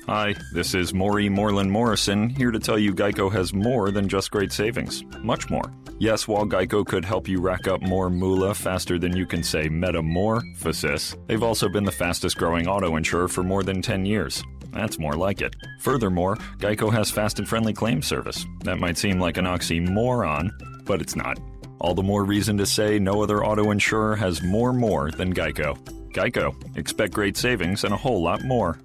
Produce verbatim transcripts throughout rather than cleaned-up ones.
Hi, this is Maury Moreland Morrison, here to tell you Geico has more than just great savings. Much more. Yes, while Geico could help you rack up more moolah faster than you can say metamorphosis, they've also been the fastest growing auto insurer for more than ten years. That's more like it. Furthermore, Geico has fast and friendly claim service. That might seem like an oxymoron, but it's not. All the more reason to say no other auto insurer has more more than Geico. Geico. Expect great savings and a whole lot more.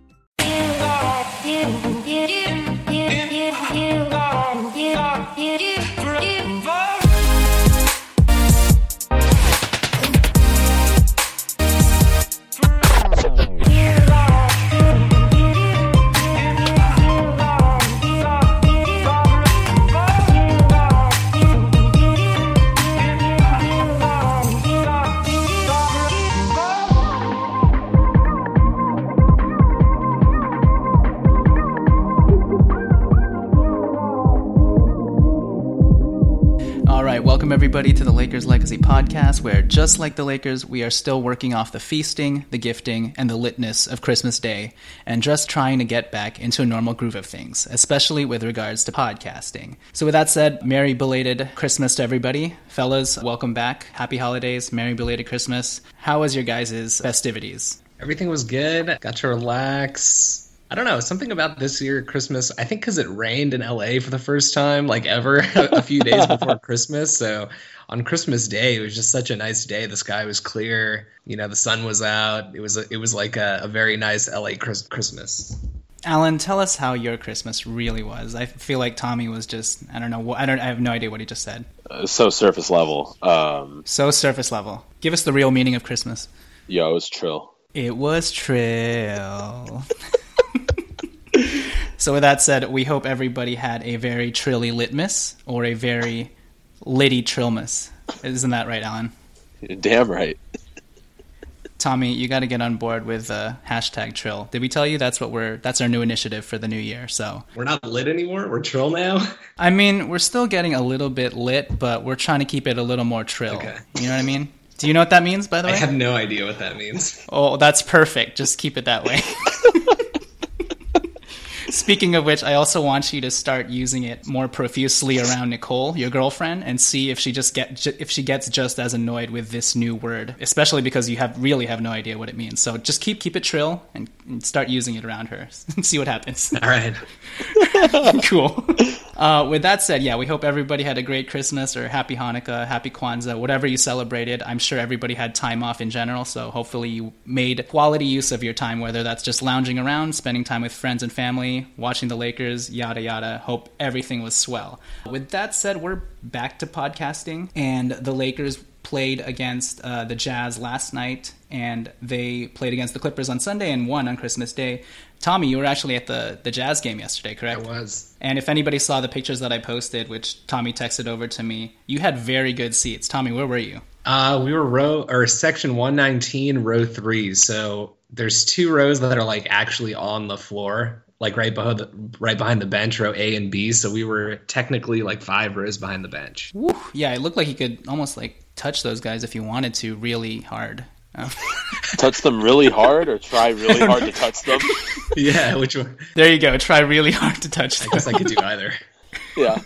Welcome everybody to the Lakers Legacy Podcast, where just like the Lakers, we are still working off the feasting, the gifting, and the litness of Christmas Day, and just trying to get back into a normal groove of things, especially with regards to podcasting. So with that said, Merry belated Christmas to everybody. Fellas, welcome back. Happy holidays. Merry belated Christmas. How was your guys' festivities? Everything was good. Got to relax. I don't know, something about this year Christmas, I think because it rained in L A for the first time, like ever, a few days before Christmas. So on Christmas Day, it was just such a nice day. The sky was clear. You know, the sun was out. It was a, it was like a, a very nice L A Chris- Christmas. Alan, tell us how your Christmas really was. I feel like Tommy was just, I don't know, I don't, I have no idea what he just said. Uh, so surface level. Um, so surface level. Give us the real meaning of Christmas. Yo, it was trill. It was trill. So with that said, we hope everybody had a very trilly litmus or a very litty trillmas. Isn't that right, Alan? Damn right. Tommy, you got to get on board with uh, hashtag trill. Did we tell you that's what we're that's our new initiative for the new year? So we're not lit anymore. We're trill now. I mean, we're still getting a little bit lit, but we're trying to keep it a little more trill. Okay. You know what I mean? Do you know what that means, by the way? I have no idea what that means. Oh, that's perfect. Just keep it that way. Speaking of which, I also want you to start using it more profusely around Nicole, your girlfriend, and see if she just get if she gets just as annoyed with this new word, especially because you have really have no idea what it means. So just keep keep it trill and, and start using it around her and see what happens. All right. Cool. Uh, with that said, yeah, we hope everybody had a great Christmas or happy Hanukkah, happy Kwanzaa, whatever you celebrated. I'm sure everybody had time off in general, so hopefully you made quality use of your time, whether that's just lounging around, spending time with friends and family, watching the Lakers, yada yada. Hope everything was swell. With that said, we're back to podcasting, and the Lakers played against uh, the Jazz last night, and they played against the Clippers on Sunday and won on Christmas Day. Tommy, you were actually at the, the Jazz game yesterday, correct? I was. And if anybody saw the pictures that I posted, which Tommy texted over to me, you had very good seats. Tommy, where were you? Uh, we were row or section one nineteen, row three. So there's two rows that are like actually on the floor, like right behind the, right behind the bench, row A and B. So we were technically like five rows behind the bench. Woo. Yeah, it looked like you could almost like touch those guys if you wanted to really hard. Oh. Touch them really hard or try really hard to touch them? Yeah, which one? There you go. Try really hard to touch them. I guess I could do either. Yeah.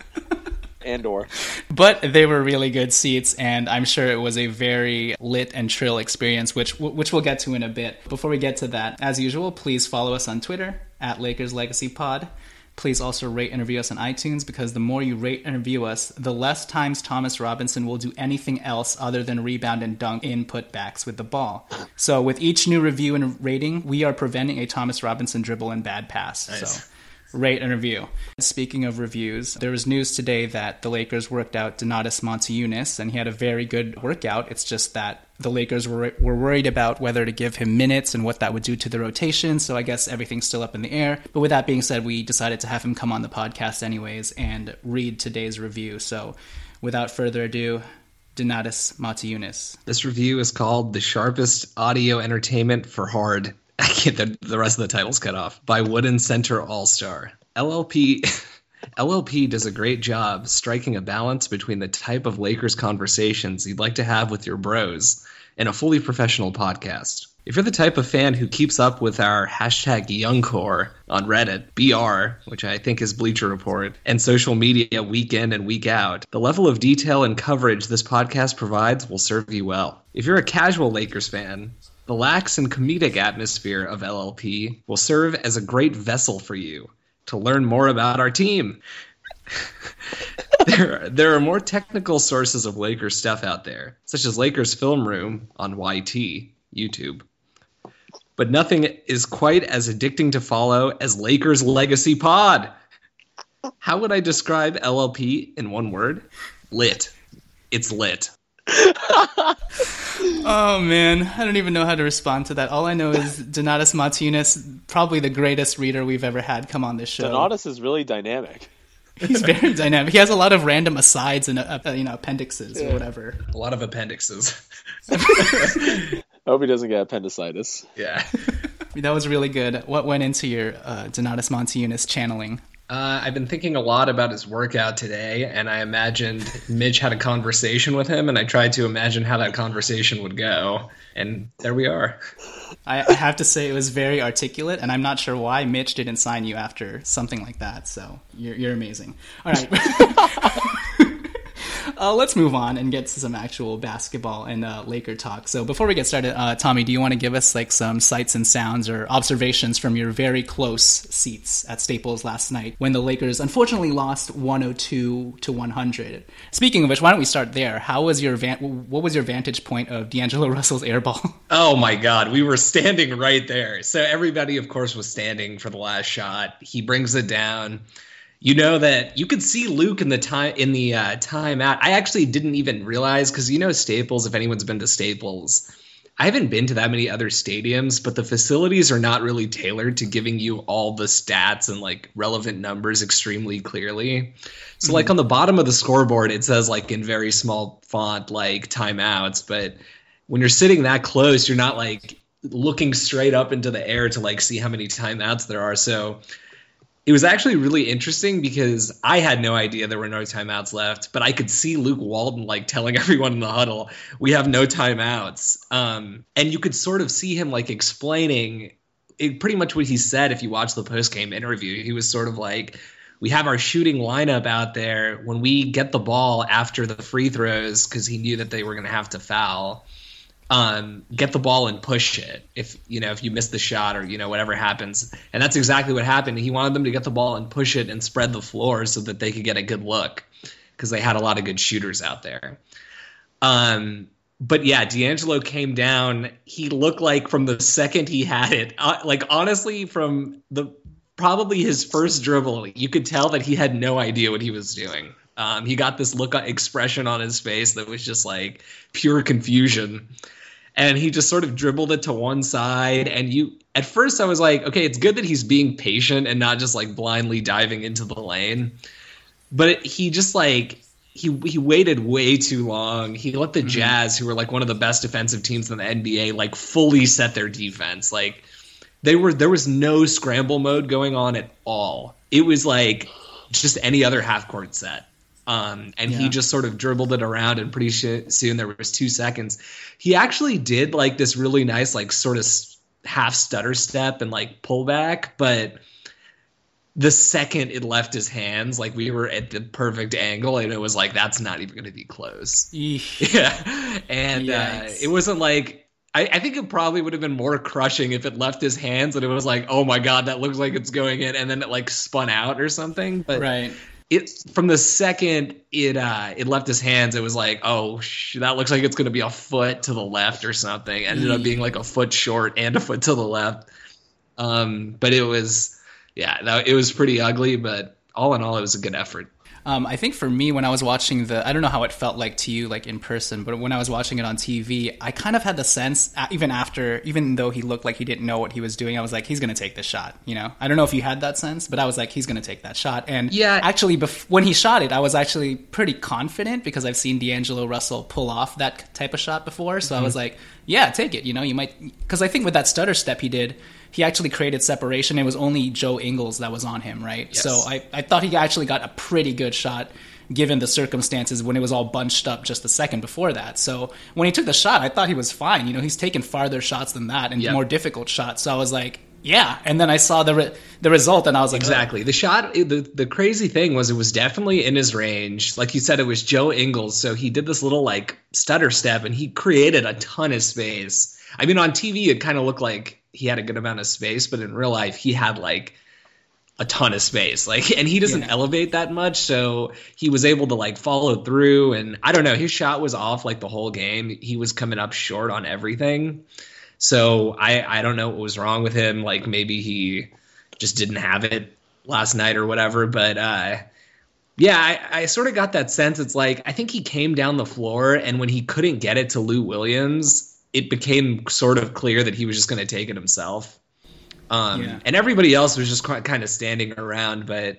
And or. But they were really good seats, and I'm sure it was a very lit and trill experience, which which we'll get to in a bit. Before we get to that, as usual, please follow us on Twitter, at Lakers Legacy Pod. Please also rate and review us on iTunes, because the more you rate and review us, the less times Thomas Robinson will do anything else other than rebound and dunk in putbacks with the ball. So with each new review and rating, we are preventing a Thomas Robinson dribble and bad pass. Nice. So rate and review. Speaking of reviews, there was news today that the Lakers worked out Donatas Motiejunas, and he had a very good workout. It's just that the Lakers were were worried about whether to give him minutes and what that would do to the rotation, so I guess everything's still up in the air. But with that being said, we decided to have him come on the podcast anyways and read today's review. So without further ado, Donatas Motiejunas. This review is called The Sharpest Audio Entertainment for Hard. I can't, the, the rest of the title's cut off. By Wooden Center All-Star. L L P L L P does a great job striking a balance between the type of Lakers conversations you'd like to have with your bros and a fully professional podcast. If you're the type of fan who keeps up with our hashtag YoungCore on Reddit, B R, which I think is Bleacher Report, and social media week in and week out, the level of detail and coverage this podcast provides will serve you well. If you're a casual Lakers fan, the lax and comedic atmosphere of L L P will serve as a great vessel for you to learn more about our team. there, there are more technical sources of Lakers stuff out there, such as Lakers Film Room on Y T, YouTube. But nothing is quite as addicting to follow as Lakers Legacy Pod. How would I describe L L P in one word? Lit. It's lit. Oh, man. I don't even know how to respond to that. All I know is Donatas Martinez, probably the greatest reader we've ever had come on this show. Donatas is really dynamic. He's very dynamic. He has a lot of random asides and uh, you know appendixes yeah. or whatever. A lot of appendixes. I hope he doesn't get appendicitis. Yeah. That was really good. What went into your uh, Donatas Martinez channeling? Uh, I've been thinking a lot about his workout today, and I imagined Mitch had a conversation with him, and I tried to imagine how that conversation would go, and there we are. I, I have to say it was very articulate, and I'm not sure why Mitch didn't sign you after something like that, so you're, you're amazing. All right. Uh, let's move on and get to some actual basketball and uh, Laker talk. So before we get started, uh, Tommy, do you want to give us like some sights and sounds or observations from your very close seats at Staples last night when the Lakers unfortunately lost one oh two to one hundred? Speaking of which, why don't we start there? How was your van- what was your vantage point of D'Angelo Russell's air ball? Oh my God, we were standing right there. So everybody, of course, was standing for the last shot. He brings it down. You know that you could see Luke in the time in the uh, timeout. I actually didn't even realize because you know Staples. If anyone's been to Staples, I haven't been to that many other stadiums, but the facilities are not really tailored to giving you all the stats and like relevant numbers extremely clearly. So, mm-hmm. like on the bottom of the scoreboard, it says like in very small font like timeouts, but when you're sitting that close, you're not like looking straight up into the air to like see how many timeouts there are. So. It was actually really interesting because I had no idea there were no timeouts left, but I could see Luke Walton like telling everyone in the huddle, we have no timeouts. Um, and you could sort of see him like explaining it, pretty much what he said if you watch the post-game interview. He was sort of like, we have our shooting lineup out there. When we get the ball after the free throws, because he knew that they were going to have to foul, um, get the ball and push it if, you know, if you miss the shot or, you know, whatever happens. And that's exactly what happened. He wanted them to get the ball and push it and spread the floor so that they could get a good look because they had a lot of good shooters out there. Um, but yeah, D'Angelo came down. He looked like from the second he had it, uh, like honestly from the, probably his first dribble, you could tell that he had no idea what he was doing. Um, he got this look expression on his face that was just like pure confusion. And he just sort of dribbled it to one side. And you, at first I was like, okay, it's good that he's being patient and not just like blindly diving into the lane. But it, he just like, he he waited way too long. He let the mm-hmm. Jazz, who were like one of the best defensive teams in the N B A, like fully set their defense. Like they were, there was no scramble mode going on at all. It was like just any other half court set. Um, and yeah. he just sort of dribbled it around, and pretty sh- soon there was two seconds. He actually did like this really nice, like sort of half stutter step and like pullback, but the second it left his hands, like we were at the perfect angle, and it was like that's not even going to be close. Eesh. Yeah, and uh, it wasn't like I, I think it probably would have been more crushing if it left his hands and it was like, oh my god, that looks like it's going in, and then it like spun out or something. But right. It from the second it uh, it left his hands, it was like, oh, sh- that looks like it's going to be a foot to the left or something. It ended up being like a foot short and a foot to the left. Um, but it was, yeah, no, it was pretty ugly. But all in all, it was a good effort. Um, I think for me, when I was watching the, I don't know how it felt like to you, like in person, but when I was watching it on T V, I kind of had the sense, even after, even though he looked like he didn't know what he was doing, I was like, he's going to take this shot. You know, I don't know if you had that sense, but I was like, he's going to take that shot. And yeah, actually, bef- when he shot it, I was actually pretty confident because I've seen D'Angelo Russell pull off that type of shot before. So mm-hmm. I was like, yeah, take it. You know, you might, because I think with that stutter step he did, he actually created separation. It was only Joe Ingles that was on him, right? Yes. So I, I thought he actually got a pretty good shot. given the circumstances when it was all bunched up just the second before that. So when he took the shot, I thought he was fine. You know, he's taken farther shots than that and yep. more difficult shots. So I was like, yeah. And then I saw the re- the result, and I was like, exactly. Oh. The shot, the, the crazy thing was it was definitely in his range. Like you said, it was Joe Ingles. So he did this little like stutter step, and he created a ton of space. I mean, on T V, it kind of looked like he had a good amount of space, but in real life, he had like a ton of space. Like, and he doesn't yeah. elevate that much. So he was able to like follow through. And I don't know, his shot was off like the whole game. He was coming up short on everything. So I, I don't know what was wrong with him. Like maybe he just didn't have it last night or whatever. But uh, yeah, I, I sort of got that sense. It's like, I think he came down the floor, and when he couldn't get it to Lou Williams, it became sort of clear that he was just going to take it himself. Um, yeah. And everybody else was just kind of standing around. But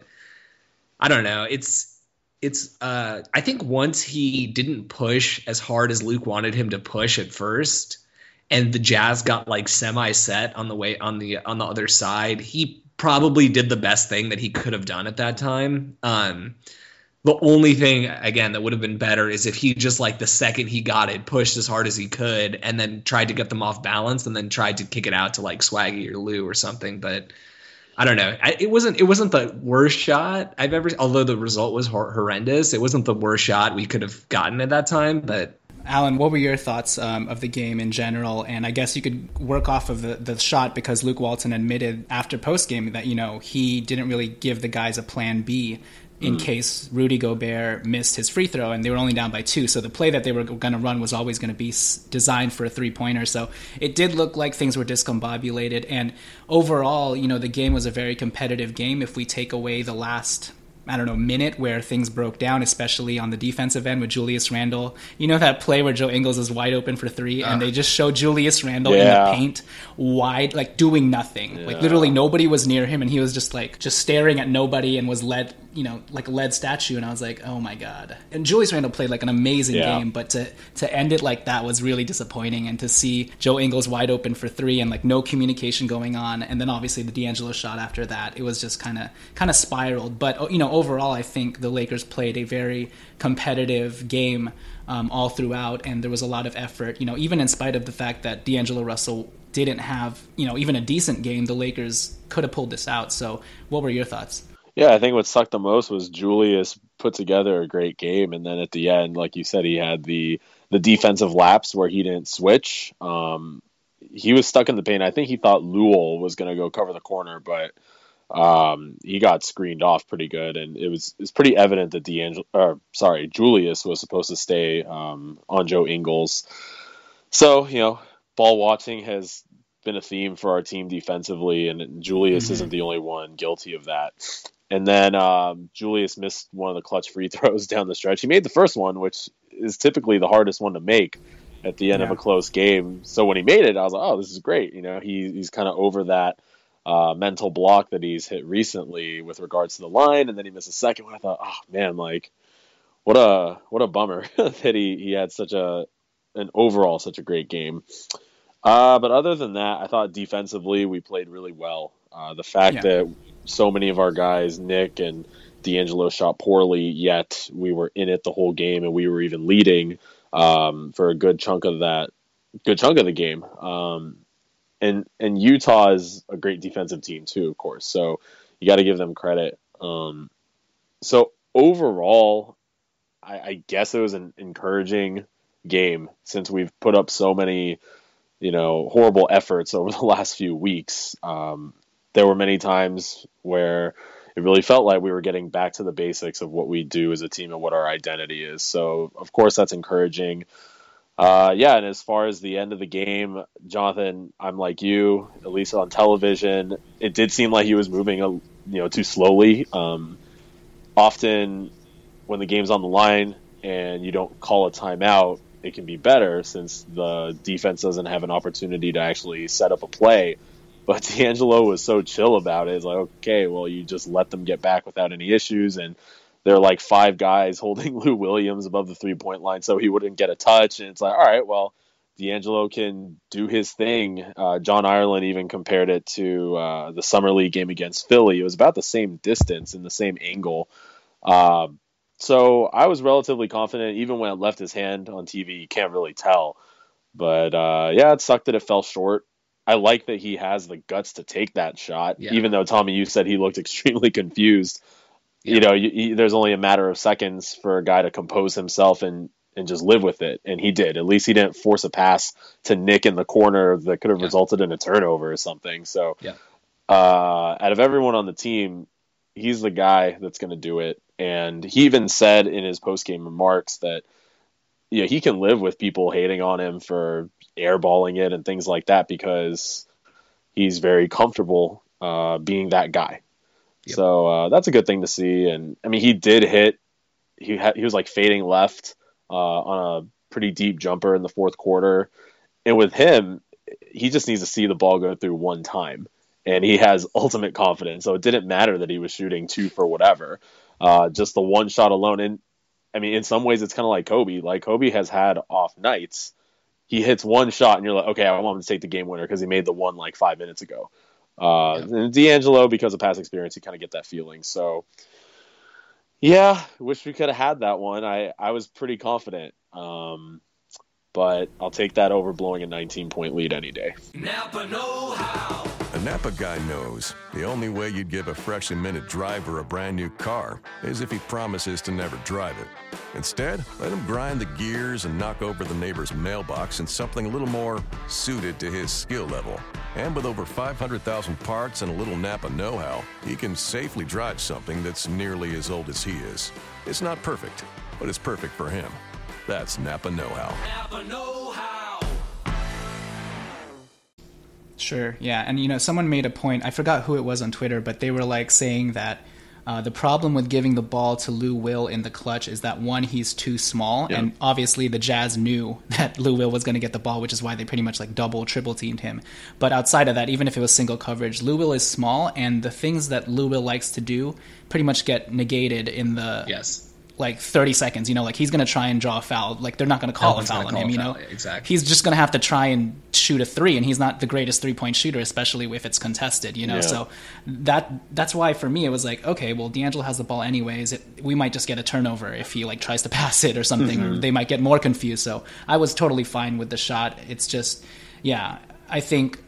I don't know. It's, it's, uh, I think once he didn't push as hard as Luke wanted him to push at first, and the Jazz got like semi-set on the way on the on the other side, he probably did the best thing that he could have done at that time. Um, the only thing, again, that would have been better is if he just like the second he got it, pushed as hard as he could, and then tried to get them off balance, and then tried to kick it out to like Swaggy or Lou or something. But I don't know. I, it wasn't it wasn't the worst shot I've ever. Although the result was hor- horrendous, it wasn't the worst shot we could have gotten at that time, but. Alan, what were your thoughts um, of the game in general? And I guess you could work off of the, the shot, because Luke Walton admitted after postgame that, you know, he didn't really give the guys a plan B in mm. case Rudy Gobert missed his free throw, and they were only down by two. So the play that they were going to run was always going to be s- designed for a three-pointer. So it did look like things were discombobulated. And overall, you know, the game was a very competitive game if we take away the last I don't know, minute where things broke down, especially on the defensive end with Julius Randle. You know that play where Joe Ingles is wide open for three, uh, and they just show Julius Randle yeah. in the paint, wide, like doing nothing. Yeah. Like literally nobody was near him, and he was just like just staring at nobody and was led, you know, like a lead statue. And I was like, oh my God. And Julius Randle played like an amazing yeah. game, but to to end it like that was really disappointing. And to see Joe Ingles wide open for three and like no communication going on, and then obviously the D'Angelo shot after that, it was just kind of kind of spiraled. But you know, overall, I think the Lakers played a very competitive game um, all throughout, and there was a lot of effort. You know, even in spite of the fact that D'Angelo Russell didn't have, you know, even a decent game, the Lakers could have pulled this out. So what were your thoughts? Yeah, I think what sucked the most was Julius put together a great game, and then at the end, like you said, he had the the defensive lapse where he didn't switch. Um, he was stuck in the paint. I think he thought Lowell was going to go cover the corner, but um, he got screened off pretty good, and it was it's pretty evident that D'Angelo, or sorry, Julius was supposed to stay um, on Joe Ingles. So, you know, ball watching has been a theme for our team defensively, and Julius mm-hmm. isn't the only one guilty of that. And then um, Julius missed one of the clutch free throws down the stretch. He made the first one, which is typically the hardest one to make at the end yeah. of a close game. So when he made it, I was like, oh, this is great. You know, he, he's kind of over that uh, mental block that he's hit recently with regards to the line. And then he missed a second one. I thought, oh, man, like, what a what a bummer that he, he had such a an overall such a great game. Uh, but other than that, I thought defensively we played really well. Uh, the fact yeah. that so many of our guys, Nick and D'Angelo, shot poorly, yet we were in it the whole game, and we were even leading um, for a good chunk of that, good chunk of the game. Um, and and Utah is a great defensive team too, of course. So you got to give them credit. Um, so overall, I, I guess it was an encouraging game since we've put up so many, you know, horrible efforts over the last few weeks. Um, there were many times where it really felt like we were getting back to the basics of what we do as a team and what our identity is. So, of course, that's encouraging. Uh, yeah, and as far as the end of the game, Jonathan, I'm like you, at least on television, it did seem like he was moving, a, you know, too slowly. Um, often when the game's on the line and you don't call a timeout, it can be better since the defense doesn't have an opportunity to actually set up a play. But D'Angelo was so chill about it. It's like, okay, well, you just let them get back without any issues. And there are like five guys holding Lou Williams above the three-point line so he wouldn't get a touch. And it's like, all right, well, D'Angelo can do his thing. Uh, John Ireland even compared it to uh, the Summer League game against Philly. It was about the same distance and the same angle. Uh, So I was relatively confident. Even when it left his hand on T V, you can't really tell. But uh, yeah, it sucked that it fell short. I like that he has the guts to take that shot, Yeah. even though, Tommy, you said he looked extremely confused. Yeah. You know, you, you, there's only a matter of seconds for a guy to compose himself and, and just live with it. And he did. At least he didn't force a pass to Nick in the corner that could have Yeah. resulted in a turnover or something. So Yeah. uh, out of everyone on the team, he's the guy that's going to do it. And he even said in his post-game remarks that, yeah, he can live with people hating on him for airballing it and things like that because he's very comfortable uh, being that guy. Yep. So uh, that's a good thing to see. And I mean, he did hit. He had he was like fading left uh, on a pretty deep jumper in the fourth quarter. And with him, he just needs to see the ball go through one time, and he has ultimate confidence. So it didn't matter that he was shooting two for whatever. Uh, just the one shot alone. And I mean, in some ways, it's kind of like Kobe. Like Kobe has had off nights. He hits one shot, and you're like, okay, I want him to take the game winner because he made the one like five minutes ago. Uh, yeah. And D'Angelo, because of past experience, you kind of get that feeling. So, yeah, wish we could have had that one. I, I was pretty confident. Um, but I'll take that over blowing a nineteen-point lead any day. Napa know-how. A Napa guy knows the only way you'd give a freshly minted driver a brand new car is if he promises to never drive it. Instead, let him grind the gears and knock over the neighbor's mailbox in something a little more suited to his skill level. And with over five hundred thousand parts and a little Napa know-how, he can safely drive something that's nearly as old as he is. It's not perfect, but it's perfect for him. That's Napa know-how. Napa know-how. Sure, yeah. And, you know, someone made a point, I forgot who it was on Twitter, but they were, like, saying that uh, the problem with giving the ball to Lou Will in the clutch is that, one, he's too small, yeah. and obviously the Jazz knew that Lou Will was going to get the ball, which is why they pretty much, like, double, triple-teamed him. But outside of that, even if it was single coverage, Lou Will is small, and the things that Lou Will likes to do pretty much get negated in the... Yes. like thirty seconds, you know, like he's going to try and draw a foul. Like they're not going to call no a foul on him, you know? Foul. Exactly. He's just going to have to try and shoot a three, and he's not the greatest three-point shooter, especially if it's contested, you know? Yeah. So that that's why for me it was like, okay, well, D'Angelo has the ball anyways. It, we might just get a turnover if he like tries to pass it or something, mm-hmm. or they might get more confused. So I was totally fine with the shot. It's just, yeah, I think...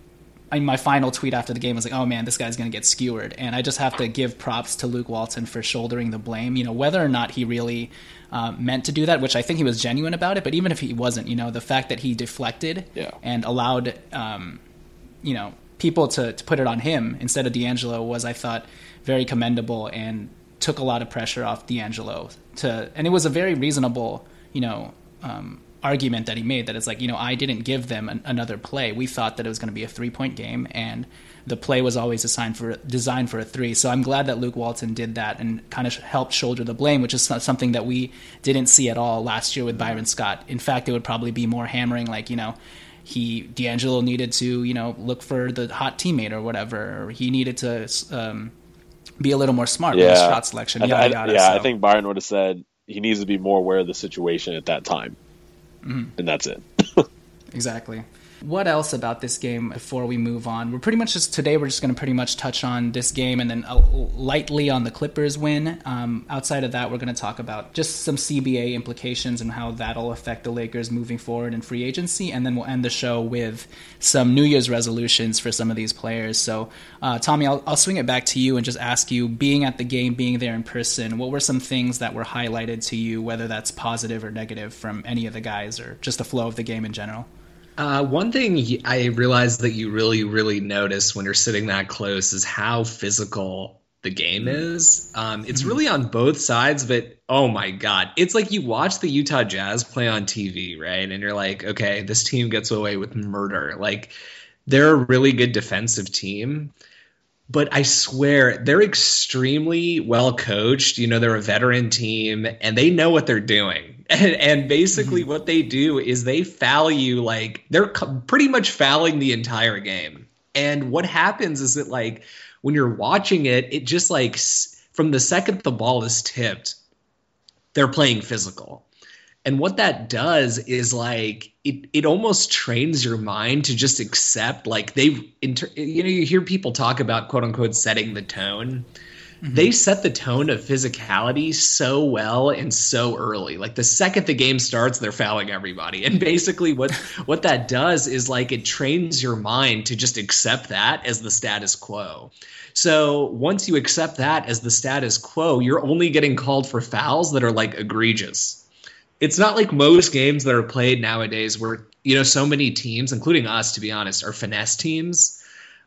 I mean, my final tweet after the game was like, oh man, this guy's going to get skewered. And I just have to give props to Luke Walton for shouldering the blame, you know, whether or not he really uh, meant to do that, which I think he was genuine about it. But even if he wasn't, you know, the fact that he deflected yeah. and allowed, um, you know, people to, to put it on him instead of D'Angelo was, I thought, very commendable and took a lot of pressure off D'Angelo. To, and it was a very reasonable, you know, um, argument that he made, that it's like, you know, I didn't give them an, another play. We thought that it was going to be a three-point game, and the play was always designed for designed for a three. So I'm glad that Luke Walton did that and kind of helped shoulder the blame, which is something that we didn't see at all last year with Byron Scott. In fact, it would probably be more hammering, like, you know, he D'Angelo needed to, you know, look for the hot teammate or whatever, or he needed to um, be a little more smart yeah. with his shot selection. Yada, I, I, yada, yeah, so. I think Byron would have said he needs to be more aware of the situation at that time. Mm-hmm. And that's it. Exactly. What else about this game before we move on? We're pretty much just today. We're just going to pretty much touch on this game and then uh, lightly on the Clippers win. Um, outside of that, we're going to talk about just some C B A implications and how that'll affect the Lakers moving forward in free agency. And then we'll end the show with some New Year's resolutions for some of these players. So, uh, Tommy, I'll, I'll swing it back to you and just ask you, being at the game, being there in person, what were some things that were highlighted to you, whether that's positive or negative from any of the guys or just the flow of the game in general? Uh, one thing I realized that you really, really notice when you're sitting that close is how physical the game is. Um, it's really on both sides, but oh my God. It's like you watch the Utah Jazz play on T V, right? And you're like, okay, this team gets away with murder. Like, they're a really good defensive team. But I swear, they're extremely well coached. You know, they're a veteran team, and they know what they're doing. And, and basically mm-hmm. what they do is they foul you, like, they're co- pretty much fouling the entire game. And what happens is that, like, when you're watching it, it just, like, from the second the ball is tipped, they're playing physical. And what that does is, like, it, it almost trains your mind to just accept, like, they've, inter- you know, you hear people talk about, quote unquote, setting the tone. Mm-hmm. They set the tone of physicality so well and so early. Like the second the game starts, they're fouling everybody. And basically what, what that does is like it trains your mind to just accept that as the status quo. So once you accept that as the status quo, you're only getting called for fouls that are like egregious. It's not like most games that are played nowadays where, you know, so many teams, including us, to be honest, are finesse teams.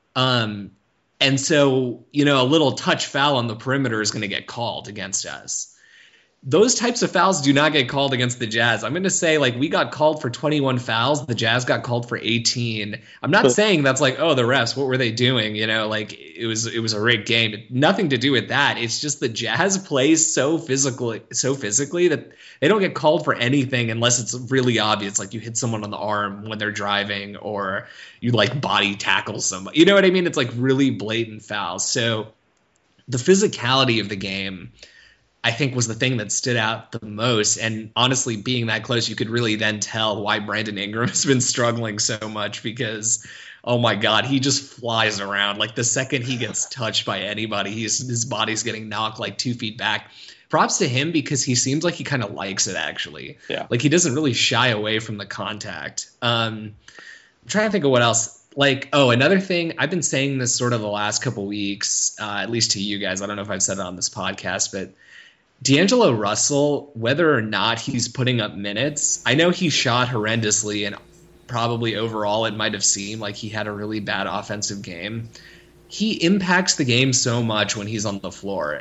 Um, And so, you know, a little touch foul on the perimeter is going to get called against us. Those types of fouls do not get called against the Jazz. I'm going to say, like, we got called for twenty-one fouls. The Jazz got called for eighteen. I'm not saying that's like, oh, the refs, what were they doing? You know, like, it was it was a rigged game. Nothing to do with that. It's just the Jazz plays so physically, so physically that they don't get called for anything unless it's really obvious. Like, you hit someone on the arm when they're driving, or you, like, body tackle somebody. You know what I mean? It's, like, really blatant fouls. So the physicality of the game, I think, was the thing that stood out the most. And honestly, being that close, you could really then tell why Brandon Ingram has been struggling so much, because, oh my God, he just flies around. Like the second he gets touched by anybody, he's, his body's getting knocked like two feet back. Props to him, because he seems like he kind of likes it, actually. Yeah. Like he doesn't really shy away from the contact. Um, I'm trying to think of what else. Like, oh, another thing, I've been saying this sort of the last couple weeks, uh, at least to you guys. I don't know if I've said it on this podcast, but D'Angelo Russell, whether or not he's putting up minutes, I know he shot horrendously, and probably overall it might have seemed like he had a really bad offensive game. He impacts the game so much when he's on the floor.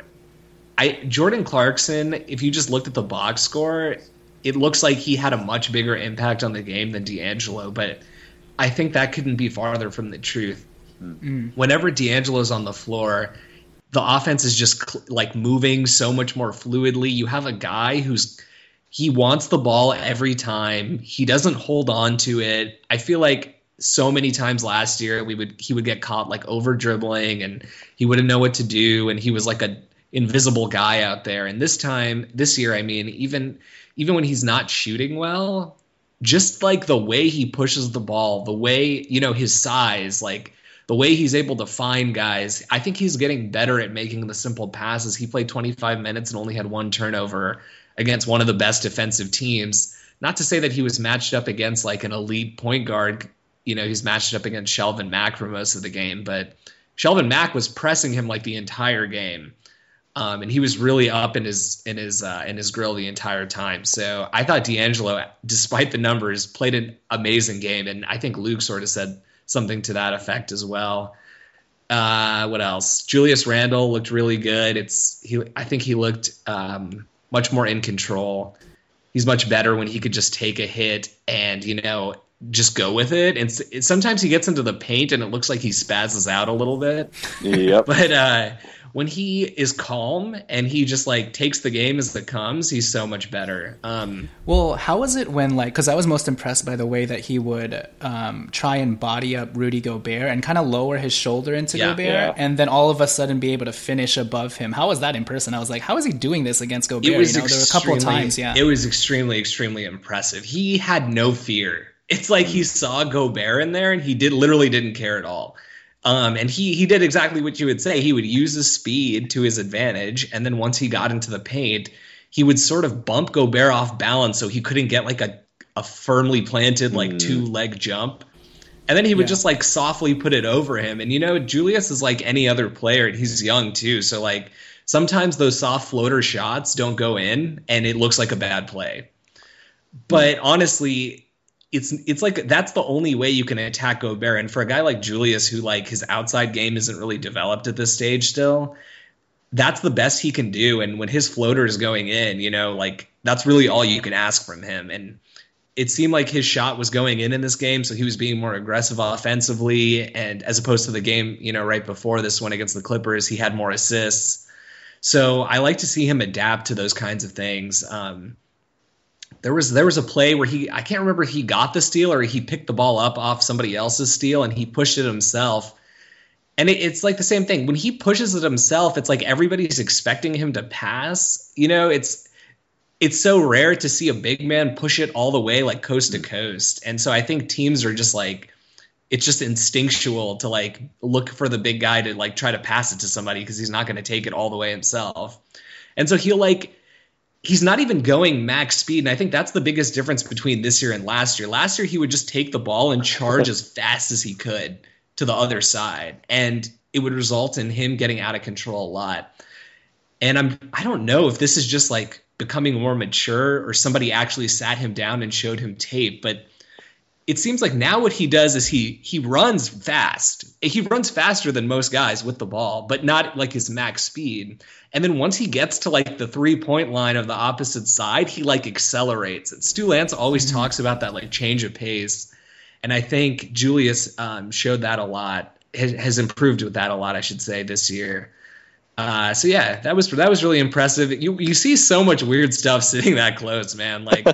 I Jordan Clarkson, if you just looked at the box score, it looks like he had a much bigger impact on the game than D'Angelo, but I think that couldn't be farther from the truth. Mm-hmm. Whenever D'Angelo's on the floor, the offense is just like moving so much more fluidly. You have a guy who's he wants the ball every time. He doesn't hold on to it. I feel like so many times last year we would he would get caught like over dribbling, and he wouldn't know what to do, and he was like a invisible guy out there. And this time, this year, I mean, even even when he's not shooting well, just like the way he pushes the ball, the way, you know, his size, like the way he's able to find guys, I think he's getting better at making the simple passes. He played twenty-five minutes and only had one turnover against one of the best defensive teams. Not to say that he was matched up against like an elite point guard. You know, he's matched up against Shelvin Mack for most of the game, but Shelvin Mack was pressing him like the entire game. Um, and he was really up in his in his uh, in his grill the entire time. So I thought D'Angelo, despite the numbers, played an amazing game, and I think Luke sort of said something to that effect as well. Uh, what else? Julius Randle looked really good. It's he. I think he looked um, much more in control. He's much better when he could just take a hit and, you know, just go with it. And it, sometimes he gets into the paint and it looks like he spazzes out a little bit. Yep. But uh, when he is calm and he just like takes the game as it comes, he's so much better. Um, well, how was it when like, because I was most impressed by the way that he would um, try and body up Rudy Gobert and kind of lower his shoulder into yeah, Gobert, yeah. and then all of a sudden be able to finish above him. How was that in person? I was like, how is he doing this against Gobert? It was you know, there were a couple of times, yeah. It was extremely, extremely impressive. He had no fear. It's like he saw Gobert in there and he did literally didn't care at all. Um, and he he did exactly what you would say. He would use his speed to his advantage, and then once he got into the paint, he would sort of bump Gobert off balance so he couldn't get like a, a firmly planted like mm. two leg jump. And then he would yeah. just like softly put it over him. And you know, Julius is like any other player, and he's young too. So like sometimes those soft floater shots don't go in, and it looks like a bad play. But honestly, It's it's like that's the only way you can attack Gobert. And for a guy like Julius, who like his outside game isn't really developed at this stage still, that's the best he can do. And when his floater is going in, you know, like that's really all you can ask from him. And it seemed like his shot was going in in this game, so he was being more aggressive offensively. And as opposed to the game, you know, right before this one against the Clippers, he had more assists. So I like to see him adapt to those kinds of things. Um, There was there was a play where he I can't remember if he got the steal or he picked the ball up off somebody else's steal and he pushed it himself. And it, it's like the same thing. When he pushes it himself, it's like everybody's expecting him to pass. You know, it's it's so rare to see a big man push it all the way like coast to coast. And so I think teams are just like it's just instinctual to like look for the big guy to like try to pass it to somebody because he's not going to take it all the way himself. And so he'll like, he's not even going max speed. And I think that's the biggest difference between this year and last year. Last year, he would just take the ball and charge as fast as he could to the other side. And it would result in him getting out of control a lot. And I'm, I don't know if this is just like becoming more mature or somebody actually sat him down and showed him tape, but it seems like now what he does is he he runs fast. He runs faster than most guys with the ball, but not like his max speed. And then once he gets to like the three-point line of the opposite side, he like accelerates. And Stu Lance always mm-hmm. talks about that like change of pace. And I think Julius um, showed that a lot, has, has improved with that a lot, I should say, this year. Uh, so yeah, that was that was really impressive. You you see so much weird stuff sitting that close, man. Like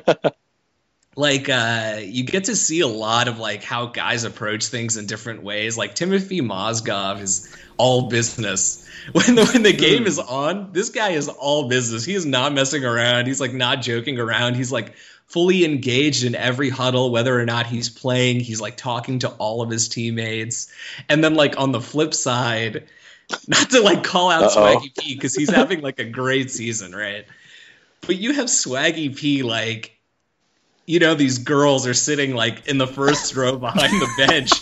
like uh, you get to see a lot of like how guys approach things in different ways. Like Timothy Mozgov is all business. When the when the game is on, this guy is all business. He is not messing around. He's like not joking around. He's like fully engaged in every huddle, whether or not he's playing. He's like talking to all of his teammates. And then like on the flip side, not to like call out Uh-oh. Swaggy P because he's having like a great season, right? But you have Swaggy P like, you know, these girls are sitting like in the first row behind the bench.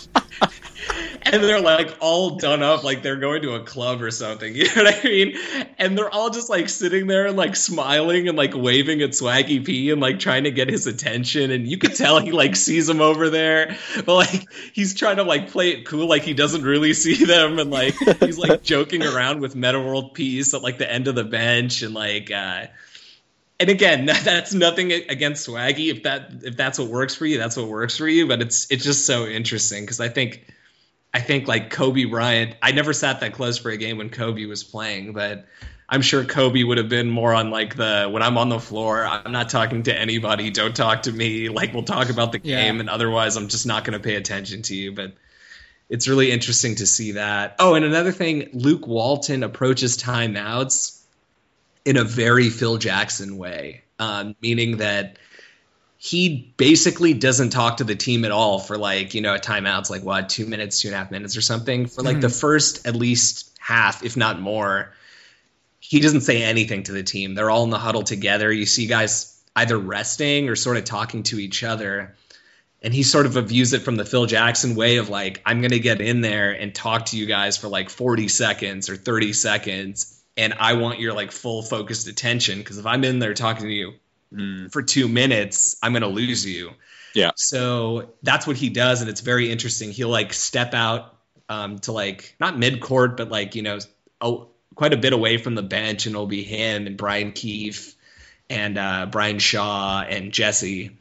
And they're like all done up like they're going to a club or something. You know what I mean? And they're all just like sitting there and like smiling and like waving at Swaggy P and like trying to get his attention. And you could tell he like sees them over there. But like he's trying to like play it cool like he doesn't really see them. And like he's like joking around with Meta World Peace at like the end of the bench. And like uh and again, that's nothing against Swaggy. If that if that's what works for you, that's what works for you. But it's it's just so interesting because I think I think like Kobe Bryant, I never sat that close for a game when Kobe was playing, but I'm sure Kobe would have been more on like the, when I'm on the floor, I'm not talking to anybody. Don't talk to me. Like we'll talk about the game yeah. and otherwise I'm just not going to pay attention to you. But it's really interesting to see that. Oh, and another thing, Luke Walton approaches timeouts in a very Phil Jackson way, um, meaning that he basically doesn't talk to the team at all for like, you know, a timeout's like what, two minutes, two and a half minutes or something for like mm-hmm. the first at least half, if not more. He doesn't say anything to the team. They're all in the huddle together. You see guys either resting or sort of talking to each other. And he sort of views it from the Phil Jackson way of like, I'm going to get in there and talk to you guys for like forty seconds or thirty seconds. And I want your like full focused attention. Because if I'm in there talking to you Mm. for two minutes, I'm going to lose you. Yeah. So that's what he does. And it's very interesting. He'll like step out um, to like, not mid court, but like, you know, oh, quite a bit away from the bench. And it'll be him and Brian Keefe and uh, Brian Shaw and Jesse.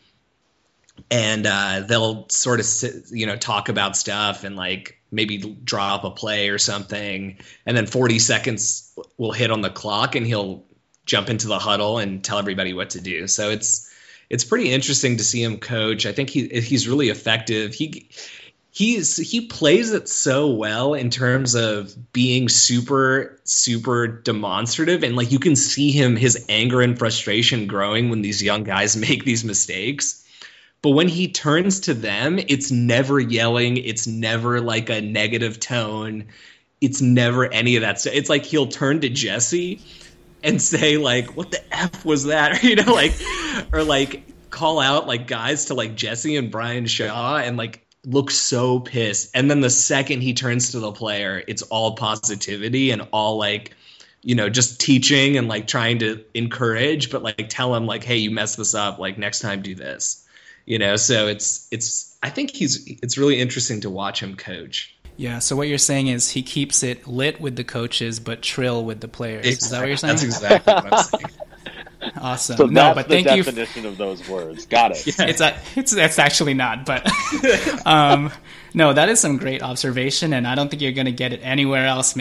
And uh, they'll sort of, sit, you know, talk about stuff and like maybe draw up a play or something. And then forty seconds will hit on the clock and he'll jump into the huddle and tell everybody what to do. So it's it's pretty interesting to see him coach. I think he he's really effective. He he's he plays it so well in terms of being super super demonstrative, and like you can see him, his anger and frustration growing when these young guys make these mistakes. But when he turns to them, it's never yelling, it's never like a negative tone, it's never any of that stuff. It's like he'll turn to Jesse and say like, what the F was that? Or, you know, like, or like call out like guys to like Jesse and Brian Shaw and like look so pissed. And then the second he turns to the player, it's all positivity and all like, you know, just teaching and like trying to encourage, but like tell him like, hey, you messed this up. Like next time do this, you know? So it's, it's, I think he's, it's really interesting to watch him coach. Yeah, so what you're saying is he keeps it lit with the coaches, but trill with the players. Exactly. Is that what you're saying? That's exactly what I'm saying. Awesome. So no, that's but the thank definition you f- of those words. Got it. Yeah. It's a, it's it's actually not, but um, no, that is some great observation, and I don't think you're going to get it anywhere else, man.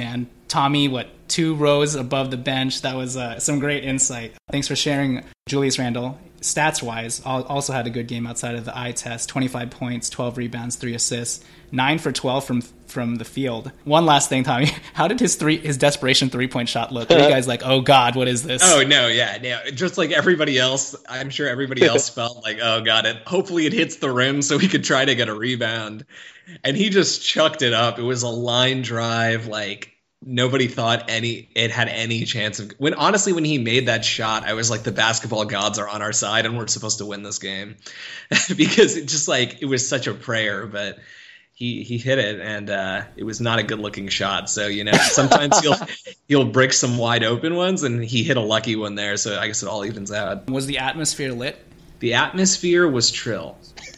Tommy, what, two rows above the bench. That was uh, some great insight. Thanks for sharing, Julius Randle. Stats-wise, also had a good game outside of the eye test. twenty-five points, twelve rebounds, three assists, nine for twelve from from the field. One last thing, Tommy. How did his three his desperation three-point shot look? Were you guys like, oh, God, what is this? Oh, no, yeah. no. Just like everybody else, I'm sure everybody else felt like, oh, God, it. hopefully it hits the rim so he could try to get a rebound. And he just chucked it up. It was a line drive, like... Nobody thought any it had any chance of when honestly when he made that shot, I was like, the basketball gods are on our side and we're supposed to win this game. Because it just like it was such a prayer, but he he hit it and uh, it was not a good looking shot. So, you know, sometimes he'll he'll brick some wide open ones and he hit a lucky one there, so I guess it all evens out. Was the atmosphere lit? The atmosphere was trill.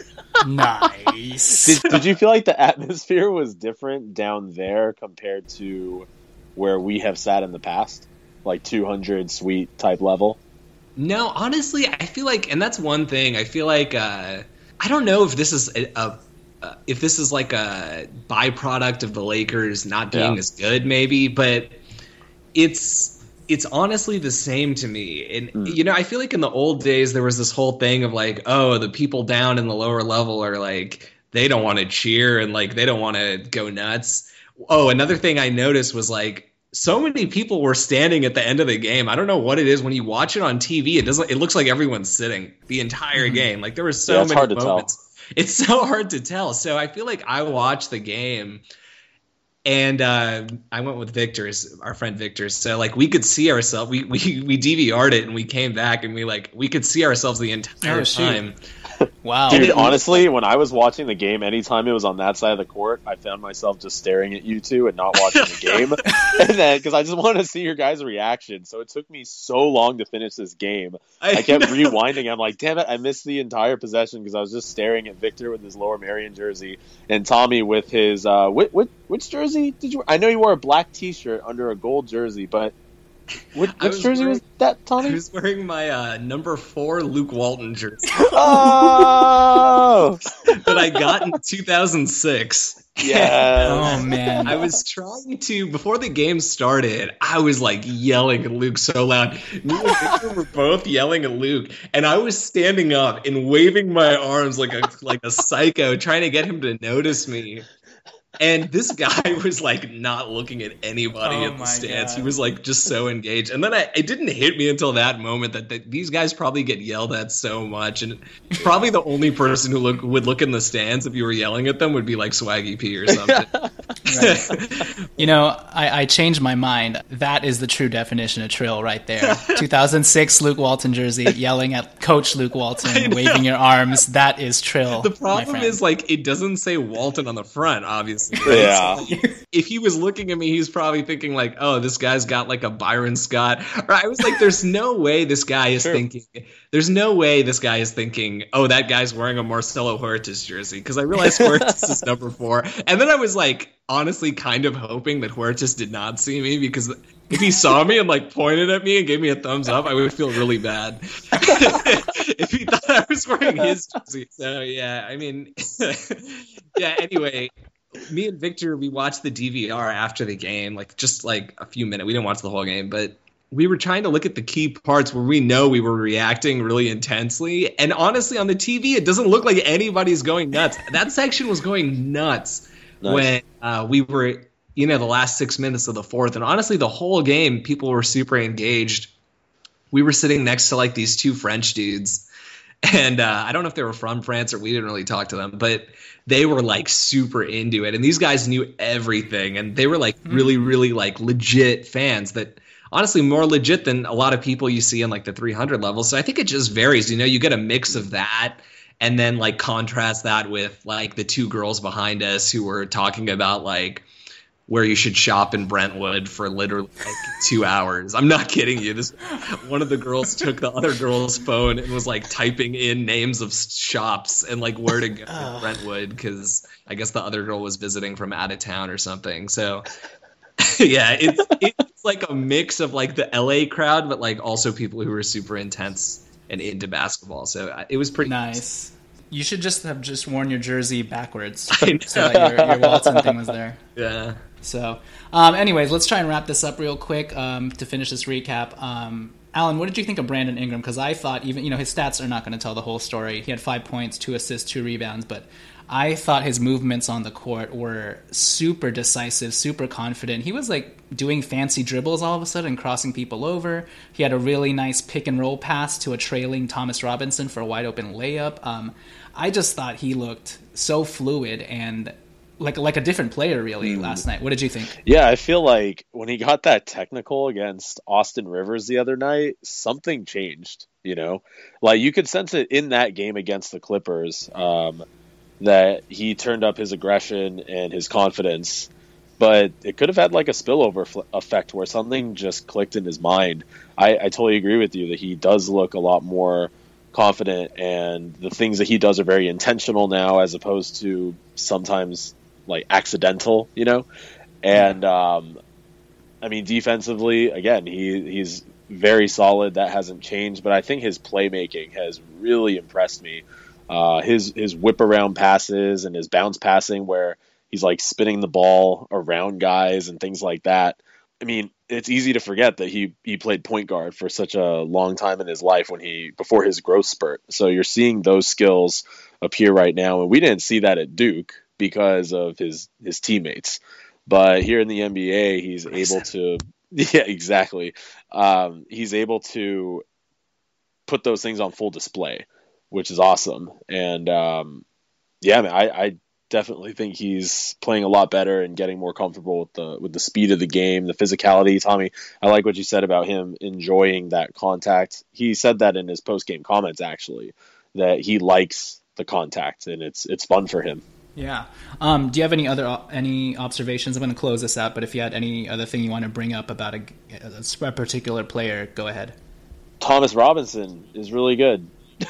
Nice. Did, did you feel like the atmosphere was different down there compared to where we have sat in the past? Like two hundred suite type level? No, honestly, I feel like, and that's one thing, I feel like, uh, I don't know if this is a, a uh, if this is like a byproduct of the Lakers not being Yeah. as good, maybe, but it's it's honestly the same to me. And, Mm. you know, I feel like in the old days, there was this whole thing of like, oh, the people down in the lower level are like, they don't want to cheer and like, they don't want to go nuts. Oh, another thing I noticed was like, so many people were standing at the end of the game. I don't know what it is. When you watch it on T V, it doesn't, it looks like everyone's sitting the entire Mm-hmm. game. Like there were so Yeah, it's many hard to moments. tell. It's so hard to tell. So I feel like I watched the game and uh, I went with Victor's, our friend Victor's. So like we could see ourselves. We we we D V R'd it and we came back and we like we could see ourselves the entire Oh, shoot. time. Wow. Dude, honestly, when I was watching the game, anytime it was on that side of the court, I found myself just staring at you two and not watching the game. And then, because I just wanted to see your guys' reaction. So it took me so long to finish this game. I kept rewinding. I'm like, damn it, I missed the entire possession because I was just staring at Victor with his Lower Marion jersey and Tommy with his, uh, which, which, which jersey did you, I know you wore a black t-shirt under a gold jersey, but which, I which was jersey wearing- was that, I Tommy? was wearing my uh, number four Luke Walton jersey Oh! that I got in two thousand six. Yeah. Oh, man. I was trying to, before the game started, I was like yelling at Luke so loud. Me and Victor were both yelling at Luke, and I was standing up and waving my arms like a like a psycho, trying to get him to notice me. And this guy was like not looking at anybody Oh at the my stands. God. He was like just so engaged. And then I, it didn't hit me until that moment that the, these guys probably get yelled at so much. And probably the only person who look, would look in the stands if you were yelling at them would be like Swaggy P or something. Right. You know, I, I changed my mind. That is the true definition of trill right there. two thousand six Luke Walton jersey, yelling at Coach Luke Walton, waving your arms. That is trill. The my problem friend. is like it doesn't say Walton on the front, obviously. Yeah. If he was looking at me, he's probably thinking like, "Oh, this guy's got like a Byron Scott." Or I was like, "There's no way this guy is True. thinking. There's no way this guy is thinking, oh, that guy's wearing a Marcelo Huertas jersey." Because I realized Huertas is number four, and then I was like, honestly, kind of hoping that Huertas did not see me because if he saw me and like pointed at me and gave me a thumbs up, I would feel really bad. If he thought I was wearing his jersey. So yeah, I mean, yeah. Anyway. Me and Victor, we watched the D V R after the game, like just like a few minutes. We didn't watch the whole game, but we were trying to look at the key parts where we know we were reacting really intensely. And honestly, on the T V, it doesn't look like anybody's going nuts. That section was going nuts Nice. when uh, we were, you know, the last six minutes of the fourth. And honestly, the whole game, people were super engaged. We were sitting next to like these two French dudes. And uh, I don't know if they were from France or we didn't really talk to them, but they were like super into it. And these guys knew everything. And they were like really, really like legit fans that honestly more legit than a lot of people you see in like the three hundred level. So I think it just varies. You know, you get a mix of that and then like contrast that with like the two girls behind us who were talking about like where you should shop in Brentwood for literally like two hours. I'm not kidding you. This one of the girls took the other girl's phone and was like typing in names of shops and like where to go in Brentwood because I guess the other girl was visiting from out of town or something. So yeah, it's it's like a mix of like the L A crowd, but like also people who were super intense and into basketball. So it was pretty Nice. You should just have just worn your jersey backwards I know. so that your, your Walton thing was there. Yeah. So, um, anyways, let's try and wrap this up real quick um, to finish this recap. Um, Alan, what did you think of Brandon Ingram? Because I thought even, you know, his stats are not going to tell the whole story. He had five points, two assists, two rebounds, but I thought his movements on the court were super decisive, super confident. He was like doing fancy dribbles all of a sudden, crossing people over. He had a really nice pick and roll pass to a trailing Thomas Robinson for a wide open layup. Um, I just thought he looked so fluid and like like a different player really mm. last night. What did you think? Yeah, I feel like when he got that technical against Austin Rivers the other night, something changed, you know? Like you could sense it in that game against the Clippers, um, that he turned up his aggression and his confidence, but it could have had like a spillover f- effect where something just clicked in his mind. I, I totally agree with you that he does look a lot more confident, and the things that he does are very intentional now as opposed to sometimes like accidental, you know? And, um, I mean, defensively, again, he he's very solid. That hasn't changed, but I think his playmaking has really impressed me. Uh, his, his whip around passes and his bounce passing where he's like spinning the ball around guys and things like that. I mean, it's easy to forget that he, he played point guard for such a long time in his life when he, before his growth spurt. So you're seeing those skills appear right now. And we didn't see that at Duke because of his his teammates, but here in the N B A he's able to yeah exactly um he's able to put those things on full display, which is awesome. And um yeah man, I, I definitely think he's playing a lot better and getting more comfortable with the with the speed of the game, the physicality. Tommy, I like what you said about him enjoying that contact. He said that in his post-game comments actually, that he likes the contact and it's it's fun for him. Yeah. Um, do you have any other any observations? I'm going to close this out, but if you had any other thing you want to bring up about a, a particular player, go ahead. Thomas Robinson is really good.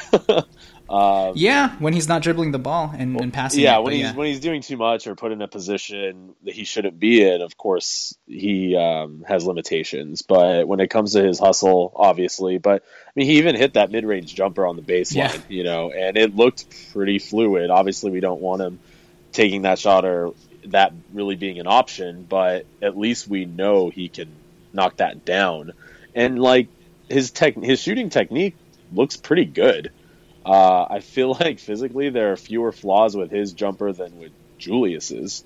um, yeah, when he's not dribbling the ball and, and passing. Yeah, it, when he's yeah. when he's doing too much or put in a position that he shouldn't be in, of course he um, has limitations. But when it comes to his hustle, obviously, but I mean, he even hit that mid-range jumper on the baseline, yeah. you know, and it looked pretty fluid. Obviously, we don't want him taking that shot or that really being an option, but at least we know he can knock that down. And like his tech, his shooting technique looks pretty good. Uh, I feel like physically there are fewer flaws with his jumper than with Julius's.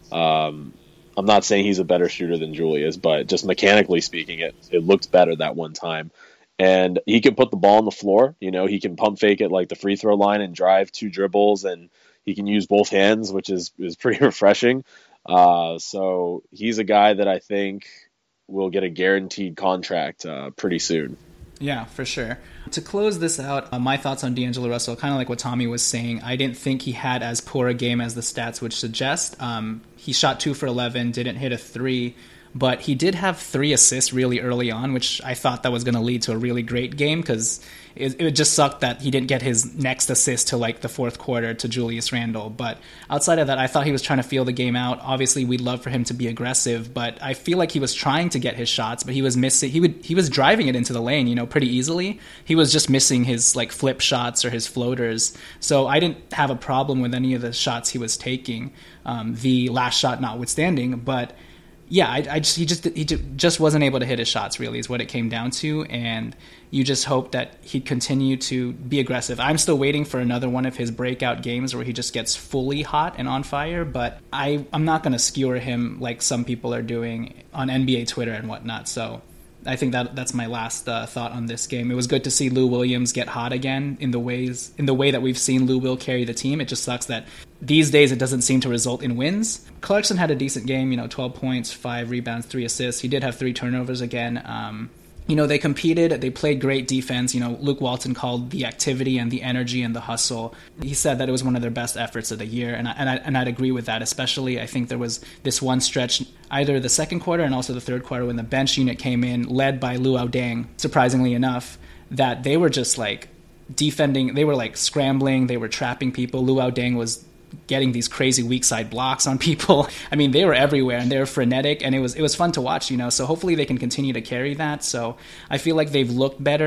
Um, I'm not saying he's a better shooter than Julius, but just mechanically speaking, it it looked better that one time. And he can put the ball on the floor. You know, he can pump fake it like the free throw line and drive two dribbles, and he can use both hands, which is, is pretty refreshing. Uh, so he's a guy that I think will get a guaranteed contract uh, pretty soon. Yeah, for sure. To close this out, uh, my thoughts on D'Angelo Russell, kind of like what Tommy was saying, I didn't think he had as poor a game as the stats would suggest. Um, he shot two for eleven, didn't hit a three, but he did have three assists really early on, which I thought that was going to lead to a really great game because it, it just sucked that he didn't get his next assist to like the fourth quarter to Julius Randle. But outside of that, I thought he was trying to feel the game out. Obviously, we'd love for him to be aggressive, but I feel like he was trying to get his shots, but he was missing. He would he was driving it into the lane, you know, pretty easily. He was just missing his like flip shots or his floaters. So I didn't have a problem with any of the shots he was taking, um, the last shot notwithstanding, but. Yeah, I, I just he just he just wasn't able to hit his shots. Really, is what it came down to, and you just hope that he'd continue to be aggressive. I'm still waiting for another one of his breakout games where he just gets fully hot and on fire. But I I'm not going to skewer him like some people are doing on N B A Twitter and whatnot. So I think that that's my last uh, thought on this game. It was good to see Lou Williams get hot again in the ways in the way that we've seen Lou Will carry the team. It just sucks that these days it doesn't seem to result in wins. Clarkson had a decent game, you know, twelve points, five rebounds, three assists. He did have three turnovers again. Um, you know, they competed. They played great defense. You know, Luke Walton called the activity and the energy and the hustle. He said that it was one of their best efforts of the year, and I, and, I, and I'd agree with that. Especially, I think there was this one stretch, either the second quarter and also the third quarter, when the bench unit came in, led by Luau Deng, surprisingly enough, that they were just like defending. They were like scrambling. They were trapping people. Luau Deng was getting these crazy weak side blocks on people. I mean, they were everywhere and they were frenetic, and it was it was fun to watch, you know. So hopefully they can continue to carry that. So I feel like they've looked better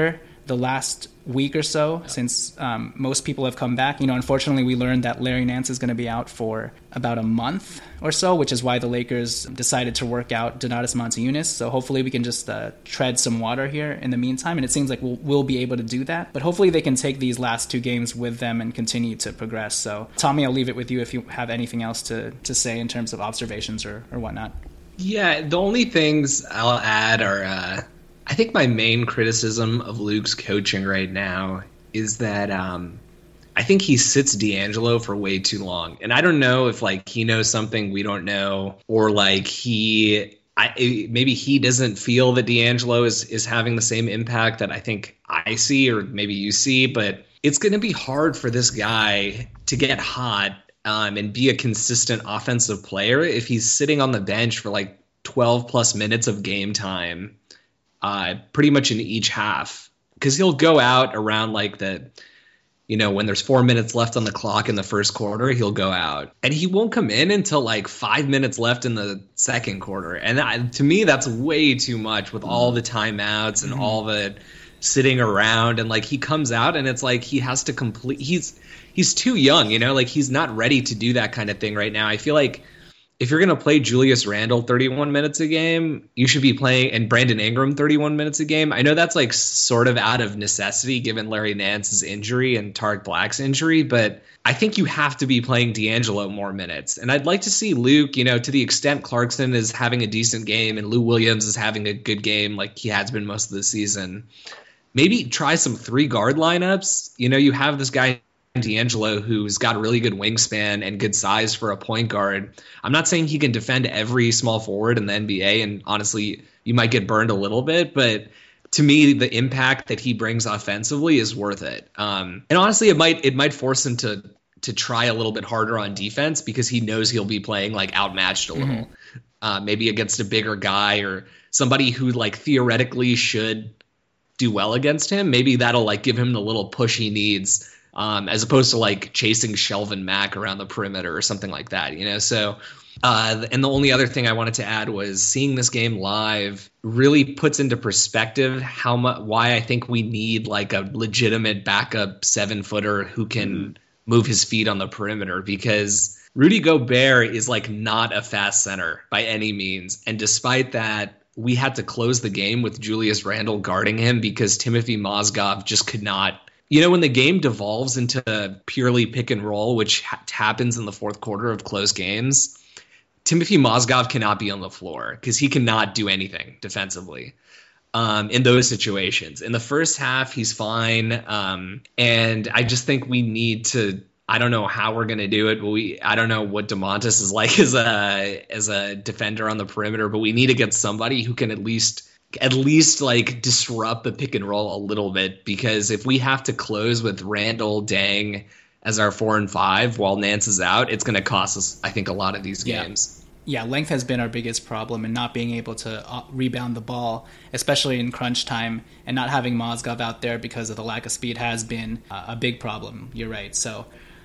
the last week or so since um, most people have come back. You know, unfortunately, we learned that Larry Nance is going to be out for about a month or so, which is why the Lakers decided to work out Donatas Montejunas. So hopefully we can just uh, tread some water here in the meantime, and it seems like we'll, we'll be able to do that. But hopefully they can take these last two games with them and continue to progress. So Tommy, I'll leave it with you if you have anything else to, to say in terms of observations or, or whatnot. Yeah, the only things I'll add are... Uh... I think my main criticism of Luke's coaching right now is that um, I think he sits D'Angelo for way too long. And I don't know if like he knows something we don't know, or like he I, maybe he doesn't feel that D'Angelo is, is having the same impact that I think I see, or maybe you see. But it's going to be hard for this guy to get hot um, and be a consistent offensive player if he's sitting on the bench for like twelve plus minutes of game time. Uh, pretty much in each half, because he'll go out around like the, you know, when there's four minutes left on the clock in the first quarter, he'll go out, and he won't come in until like five minutes left in the second quarter. And I, to me, that's way too much with all the timeouts and mm-hmm. all the sitting around. And like he comes out, and it's like he has to complete. He's he's too young, you know, like he's not ready to do that kind of thing right now. I feel like if you're going to play Julius Randle thirty-one minutes a game, you should be playing, and Brandon Ingram thirty-one minutes a game. I know that's like sort of out of necessity given Larry Nance's injury and Tariq Black's injury, but I think you have to be playing D'Angelo more minutes. And I'd like to see Luke, you know, to the extent Clarkson is having a decent game and Lou Williams is having a good game like he has been most of the season, maybe try some three guard lineups. You know, you have this guy D'Angelo, who's got a really good wingspan and good size for a point guard. I'm not saying he can defend every small forward in the N B A, and honestly, you might get burned a little bit, but to me, the impact that he brings offensively is worth it. Um, and honestly, it might it might force him to to try a little bit harder on defense because he knows he'll be playing like outmatched a little, mm-hmm. uh, maybe against a bigger guy or somebody who like theoretically should do well against him. Maybe that'll like give him the little push he needs. Um, as opposed to like chasing Shelvin Mack around the perimeter or something like that, you know? So, uh, and the only other thing I wanted to add was seeing this game live really puts into perspective how much, why I think we need like a legitimate backup seven footer who can mm-hmm. move his feet on the perimeter, because Rudy Gobert is like not a fast center by any means. And despite that, we had to close the game with Julius Randle guarding him because Timothy Mozgov just could not. You know, when the game devolves into purely pick and roll, which ha- happens in the fourth quarter of close games, Timothy Mozgov cannot be on the floor because he cannot do anything defensively um, in those situations. In the first half, he's fine. Um, and I just think we need to, I don't know how we're going to do it, but we, I don't know what DeMontis is like as a, as a defender on the perimeter, but we need to get somebody who can at least at least like disrupt the pick and roll a little bit, because if we have to close with Randall, Dang as our four and five while Nance is out, it's going to cost us, I think, a lot of these games. Yeah. yeah, length has been our biggest problem, and not being able to uh, rebound the ball, especially in crunch time, and not having Mozgov out there because of the lack of speed has been uh, a big problem. You're right. So,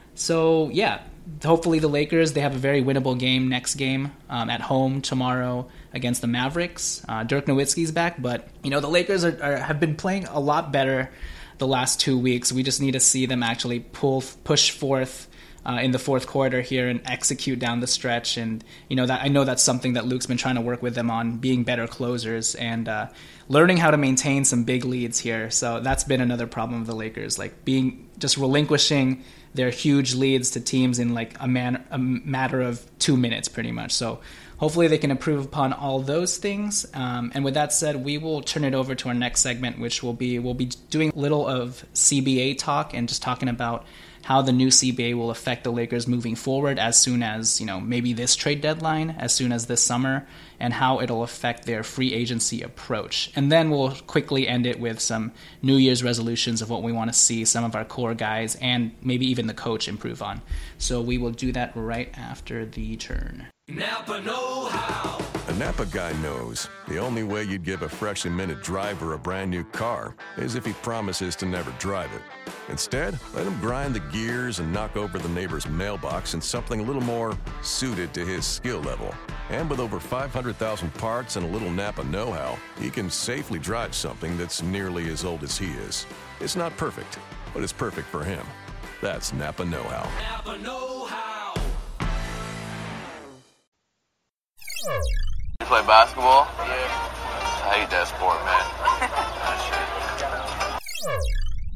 so yeah, hopefully the Lakers, they have a very winnable game next game um, at home tomorrow against the Mavericks. Uh, Dirk Nowitzki's back, but you know the Lakers are, are have been playing a lot better the last two weeks. We just need to see them actually pull push forth uh, in the fourth quarter here and execute down the stretch. And you know that I know that's something that Luke's been trying to work with them on, being better closers and uh, learning how to maintain some big leads here. So that's been another problem of the Lakers, like being just relinquishing their huge leads to teams in like a man a matter of two minutes, pretty much. So hopefully they can improve upon all those things. Um, and with that said, we will turn it over to our next segment, which will be we'll be doing a little of C B A talk and just talking about how the new C B A will affect the Lakers moving forward as soon as, you know, maybe this trade deadline, as soon as this summer, and how it'll affect their free agency approach. And then we'll quickly end it with some New Year's resolutions of what we want to see some of our core guys and maybe even the coach improve on. So we will do that right after the turn. Napa know-how. The Napa guy knows the only way you'd give a freshly minted driver a brand new car is if he promises to never drive it. Instead, let him grind the gears and knock over the neighbor's mailbox in something a little more suited to his skill level. And with over five hundred thousand parts and a little Napa know-how, he can safely drive something that's nearly as old as he is. It's not perfect, but it's perfect for him. That's Napa know-how. Napa know-how. You play basketball? Yeah. I hate that sport, man. That shit.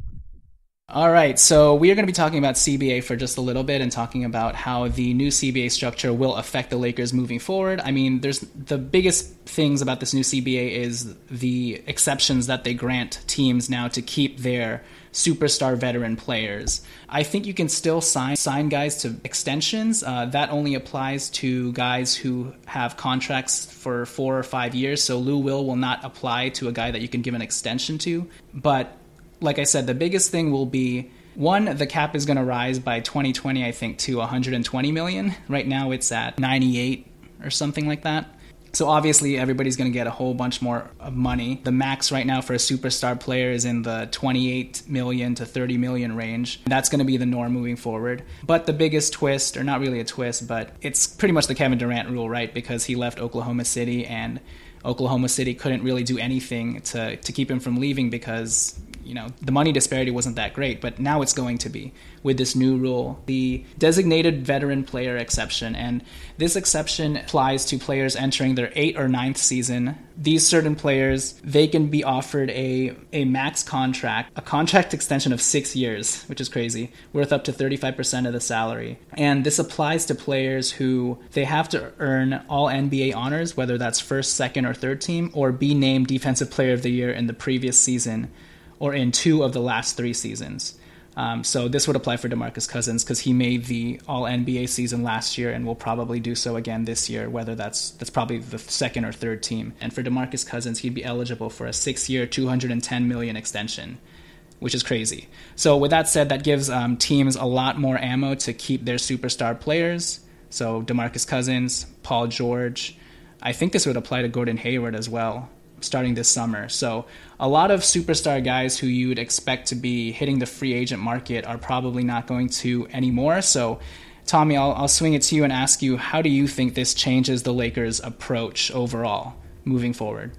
All right, so we are going to be talking about C B A for just a little bit and talking about how the new C B A structure will affect the Lakers moving forward. I mean, there's the biggest things about this new C B A is the exceptions that they grant teams now to keep their superstar veteran players. I think you can still sign sign guys to extensions. Uh, that only applies to guys who have contracts for four or five years. So Lou Will will not apply to a guy that you can give an extension to. But like I said, the biggest thing will be, one, the cap is going to rise by twenty twenty, I think, to one hundred twenty million dollars. Right now it's at ninety-eight or something like that. So obviously everybody's going to get a whole bunch more of money. The max right now for a superstar player is in the twenty-eight million to thirty million range. That's going to be the norm moving forward. But the biggest twist, or not really a twist, but it's pretty much the Kevin Durant rule, right? Because he left Oklahoma City and Oklahoma City couldn't really do anything to, to keep him from leaving because, you know, the money disparity wasn't that great, but now it's going to be with this new rule, the designated veteran player exception. And this exception applies to players entering their eighth or ninth season. These certain players, they can be offered a, a max contract, a contract extension of six years, which is crazy, worth up to thirty-five percent of the salary. And this applies to players who they have to earn all N B A honors, whether that's first, second, or third team, or be named Defensive Player of the Year in the previous season, or in two of the last three seasons. Um, so this would apply for DeMarcus Cousins because he made the All N B A season last year and will probably do so again this year, whether that's that's probably the second or third team. And for DeMarcus Cousins, he'd be eligible for a six-year, two hundred ten million dollars extension, which is crazy. So with that said, that gives um, teams a lot more ammo to keep their superstar players. So DeMarcus Cousins, Paul George. I think this would apply to Gordon Hayward as well, starting this summer. So a lot of superstar guys who you would expect to be hitting the free agent market are probably not going to anymore. So Tommy, I'll, I'll swing it to you and ask you, how do you think this changes the Lakers' approach overall moving forward?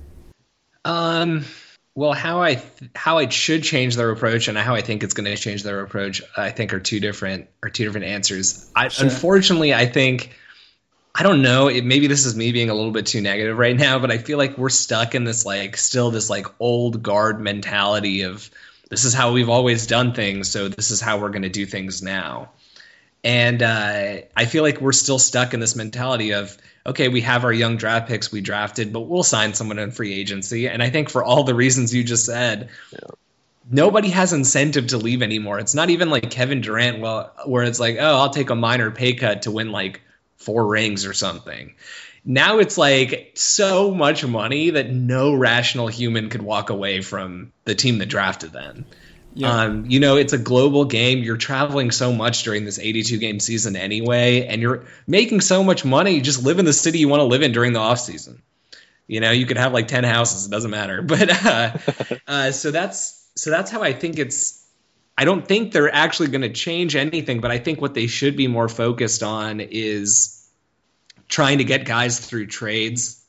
Um, well, how I th- how it should change their approach and how I think it's going to change their approach, I think are two different are two different answers. I, Sure. Unfortunately, I think I don't know. It, maybe this is me being a little bit too negative right now, but I feel like we're stuck in this like still this like old guard mentality of this is how we've always done things, so this is how we're going to do things now. And uh, I feel like we're still stuck in this mentality of, okay, we have our young draft picks we drafted, but we'll sign someone in free agency. And I think for all the reasons you just said, yeah. Nobody has incentive to leave anymore. It's not even like Kevin Durant, well, where it's like, oh, I'll take a minor pay cut to win like four rings or something. Now it's like so much money that no rational human could walk away from the team that drafted them. Yeah. Um, you know, it's a global game. You're traveling so much during this eighty-two game season anyway, and you're making so much money. You just live in the city you want to live in during the off season. You know, you could have like ten houses. It doesn't matter. But uh, uh, so that's so that's how I think it's. I don't think they're actually going to change anything, but I think what they should be more focused on is trying to get guys through trades,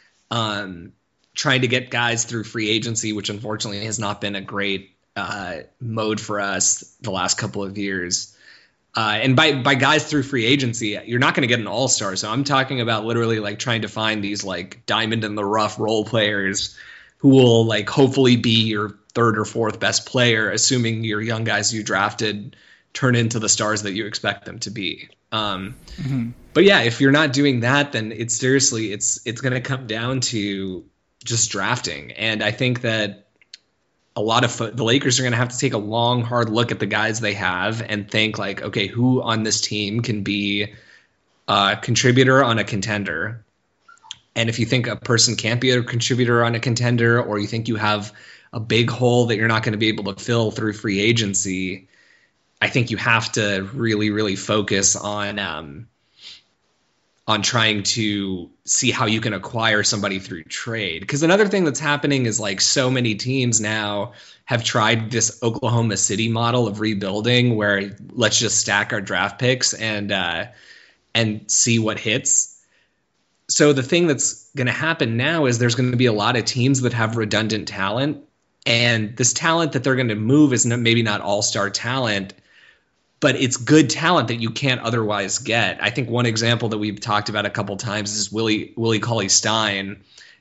um, trying to get guys through free agency, which unfortunately has not been a great uh, mode for us the last couple of years. Uh, and by, by guys through free agency, you're not going to get an all-star. So I'm talking about literally like trying to find these like diamond in the rough role players who will like hopefully be your third or fourth best player, assuming your young guys you drafted turn into the stars that you expect them to be. Um, mm-hmm. But yeah, if you're not doing that, then it's seriously, it's, it's going to come down to just drafting. And I think that a lot of fo- the Lakers are going to have to take a long, hard look at the guys they have and think like, okay, who on this team can be a contributor on a contender? And if you think a person can't be a contributor on a contender, or you think you have a big hole that you're not going to be able to fill through free agency, I think you have to really, really focus on um, on trying to see how you can acquire somebody through trade. Because another thing that's happening is like so many teams now have tried this Oklahoma City model of rebuilding where let's just stack our draft picks and uh, and see what hits. So the thing that's going to happen now is there's going to be a lot of teams that have redundant talent, and this talent that they're going to move is not, maybe not all-star talent, but it's good talent that you can't otherwise get. I think one example that we've talked about a couple times is Willie Willie Cauley-Stein.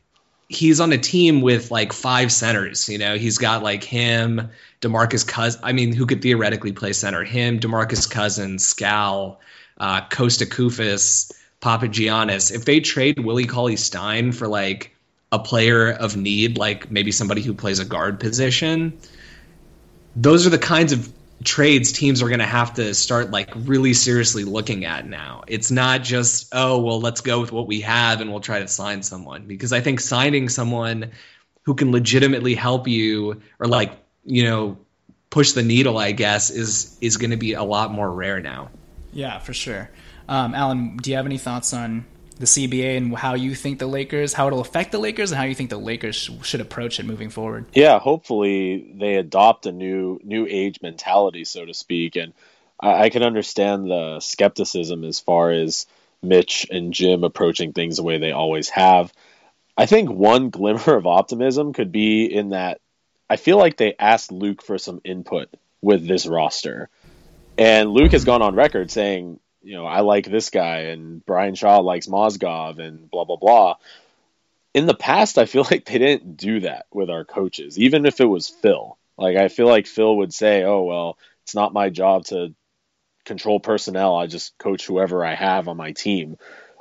He's on a team with like five centers. You know, he's got like him, DeMarcus Cousins. I mean, who could theoretically play center? Him, DeMarcus Cousins, Scal, uh, Costa Koufos, Papagiannis. If they trade Willie Cauley-Stein for like a player of need, like maybe somebody who plays a guard position, those are the kinds of trades teams are going to have to start like really seriously looking at now. It's not just, oh, well, let's go with what we have and we'll try to sign someone, because I think signing someone who can legitimately help you or like, you know, push the needle, I guess, is is going to be a lot more rare now. Yeah, for sure. Um, Alan, do you have any thoughts on the C B A and how you think the Lakers, how it'll affect the Lakers, and how you think the Lakers sh- should approach it moving forward? Yeah, hopefully they adopt a new new age mentality, so to speak. And I, I can understand the skepticism as far as Mitch and Jim approaching things the way they always have. I think one glimmer of optimism could be in that I feel like they asked Luke for some input with this roster. And Luke has gone on record saying, you know, I like this guy and Brian Shaw likes Mozgov and blah, blah, blah. In the past, I feel like they didn't do that with our coaches, even if it was Phil. Like, I feel like Phil would say, oh, well, it's not my job to control personnel. I just coach whoever I have on my team.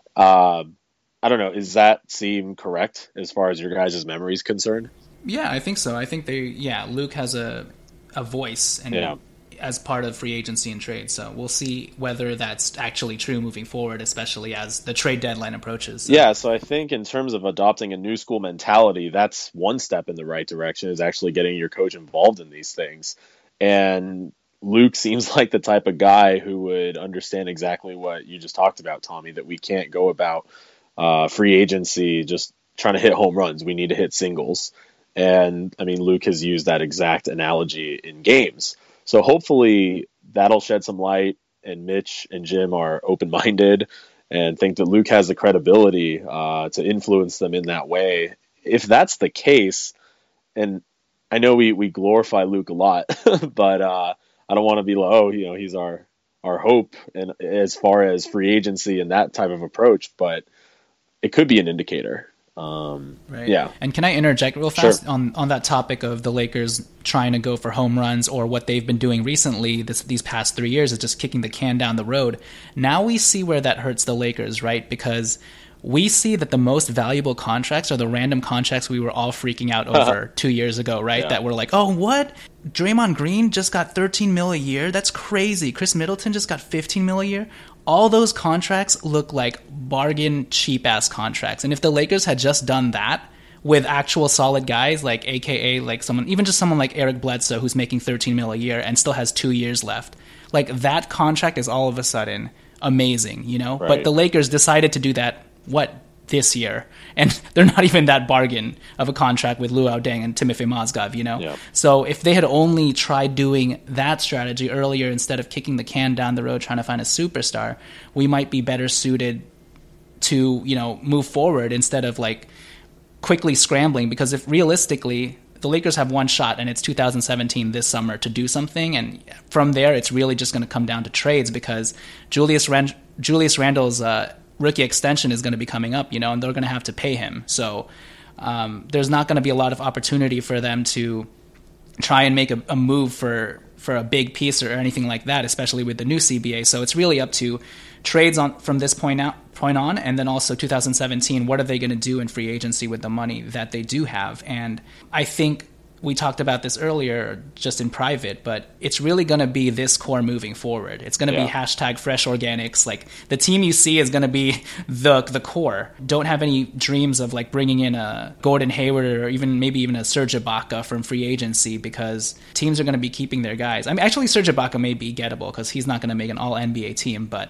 Uh, I don't know. Does that seem correct as far as your guys' memory is concerned? Yeah, I think so. I think they, yeah, Luke has a, a voice and yeah. as part of free agency and trade. So we'll see whether that's actually true moving forward, especially as the trade deadline approaches. So. Yeah, so I think in terms of adopting a new school mentality, that's one step in the right direction, is actually getting your coach involved in these things. And Luke seems like the type of guy who would understand exactly what you just talked about, Tommy, that we can't go about uh, free agency just trying to hit home runs. We need to hit singles. And, I mean, Luke has used that exact analogy in games. So hopefully that'll shed some light, and Mitch and Jim are open-minded and think that Luke has the credibility uh, to influence them in that way. If that's the case, and I know we, we glorify Luke a lot, but uh, I don't want to be like, oh, you know, he's our, our hope and as far as free agency and that type of approach, but it could be an indicator. Um, right. Yeah. And can I interject real fast Sure. on, on that topic of the Lakers trying to go for home runs, or what they've been doing recently this, these past three years is just kicking the can down the road. Now we see where that hurts the Lakers, right? Because we see that the most valuable contracts are the random contracts we were all freaking out over two years ago, right? Yeah. That were like, oh, what? Draymond Green just got thirteen mil a year? That's crazy. Chris Middleton just got fifteen mil a year? All those contracts look like bargain cheap-ass contracts. And if the Lakers had just done that with actual solid guys, like A K A like someone, even just someone like Eric Bledsoe, who's making thirteen mil a year and still has two years left, like that contract is all of a sudden amazing, you know? Right. But the Lakers decided to do that, what, this year, and they're not even that bargain of a contract with Luol Deng and Timofey Mozgov, you know? Yep. So if they had only tried doing that strategy earlier instead of kicking the can down the road trying to find a superstar, we might be better suited to, you know, move forward instead of like quickly scrambling. Because if realistically, the Lakers have one shot and it's two thousand seventeen this summer to do something, and from there it's really just going to come down to trades, because Julius Rand- Julius Randle's uh, rookie extension is going to be coming up, you know, and they're going to have to pay him. So um, there's not going to be a lot of opportunity for them to try and make a, a move for for a big piece or anything like that, especially with the new C B A. So it's really up to trades on from this point out point on, and then also two thousand seventeen, what are they going to do in free agency with the money that they do have? And I think we talked about this earlier just in private, but it's really going to be this core moving forward. It's going to Yeah. be hashtag fresh organics. Like the team you see is going to be the the core. Don't have any dreams of like bringing in a Gordon Hayward or even maybe even a Serge Ibaka from free agency, because teams are going to be keeping their guys. I mean, actually Serge Ibaka may be gettable because he's not going to make an all N B A team, but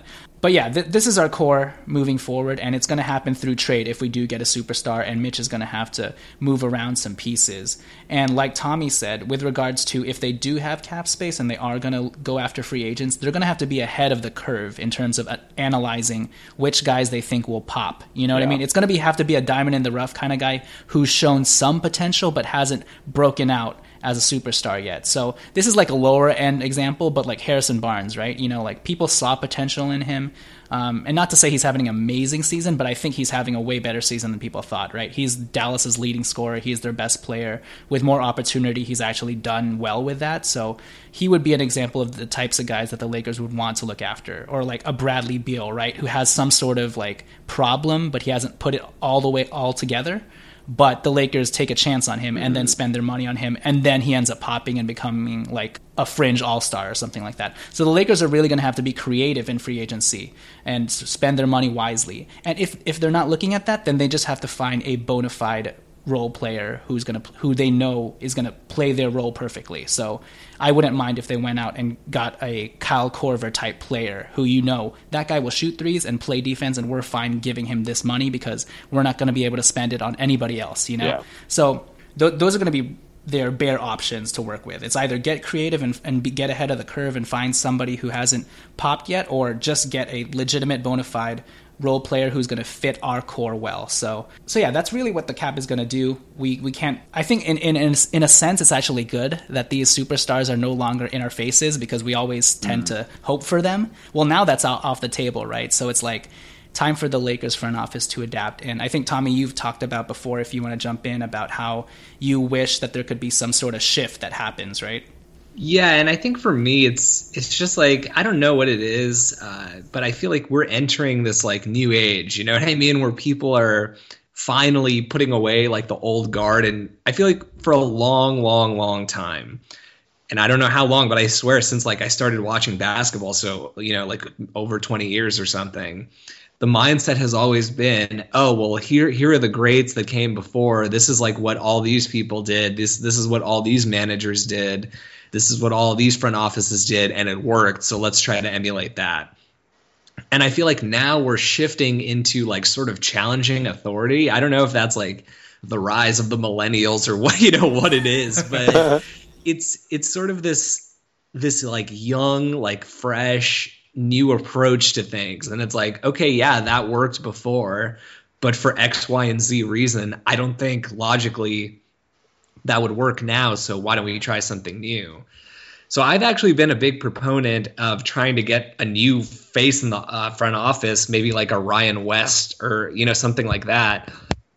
but yeah, th- this is our core moving forward, and it's going to happen through trade if we do get a superstar, and Mitch is going to have to move around some pieces. And like Tommy said, with regards to if they do have cap space and they are going to go after free agents, they're going to have to be ahead of the curve in terms of uh, analyzing which guys they think will pop. You know what yeah. I mean? It's going to be have to be a diamond in the rough kind of guy who's shown some potential but hasn't broken out as a superstar yet. So this is like a lower end example, but like Harrison Barnes, right? You know, like people saw potential in him. Um, and not to say he's having an amazing season, but I think he's having a way better season than people thought, right? He's Dallas's leading scorer. He's their best player. With more opportunity, he's actually done well with that. So he would be an example of the types of guys that the Lakers would want to look after. Or like a Bradley Beal, right? Who has some sort of like problem, but he hasn't put it all the way all together. But the Lakers take a chance on him and then spend their money on him, and then he ends up popping and becoming like a fringe all-star or something like that. So the Lakers are really going to have to be creative in free agency and spend their money wisely. And if if they're not looking at that, then they just have to find a bona fide role player who's going to who they know is going to play their role perfectly. So I wouldn't mind if they went out and got a Kyle Korver type player who, you know, that guy will shoot threes and play defense, and we're fine giving him this money because we're not going to be able to spend it on anybody else, you know? Yeah. So th- those are going to be their bare options to work with. It's either get creative and, and be, get ahead of the curve and find somebody who hasn't popped yet, or just get a legitimate bona fide role player who's going to fit our core well. So, so yeah, that's really what the cap is going to do. We we can't. I think in in in in a sense, it's actually good that these superstars are no longer in our faces because we always tend mm. to hope for them. Well, now that's out, off the table, right? So it's like time for the Lakers front office to adapt. And I think, Tommy, you've talked about before, if you want to jump in, about how you wish that there could be some sort of shift that happens, right? Yeah, and I think for me, it's it's just like, I don't know what it is, uh, but I feel like we're entering this like new age, you know what I mean, where people are finally putting away like the old guard. And I feel like for a long, long, long time, and I don't know how long, but I swear since like I started watching basketball, so, you know, like over twenty years or something, the mindset has always been, oh, well, here here are the greats that came before. This is like what all these people did. This this is what all these managers did. This is what all these front offices did, and it worked, so let's try to emulate that. And I feel like now we're shifting into like sort of challenging authority. I don't know if that's like the rise of the millennials or what, you know, what it is, but it's it's sort of this this like young, like fresh, new approach to things. And it's like, okay, yeah, that worked before, but for X, Y, and Z reason, I don't think logically that would work now, so why don't we try something new? So I've actually been a big proponent of trying to get a new face in the uh, front office, maybe like a Ryan West or, you know, something like that.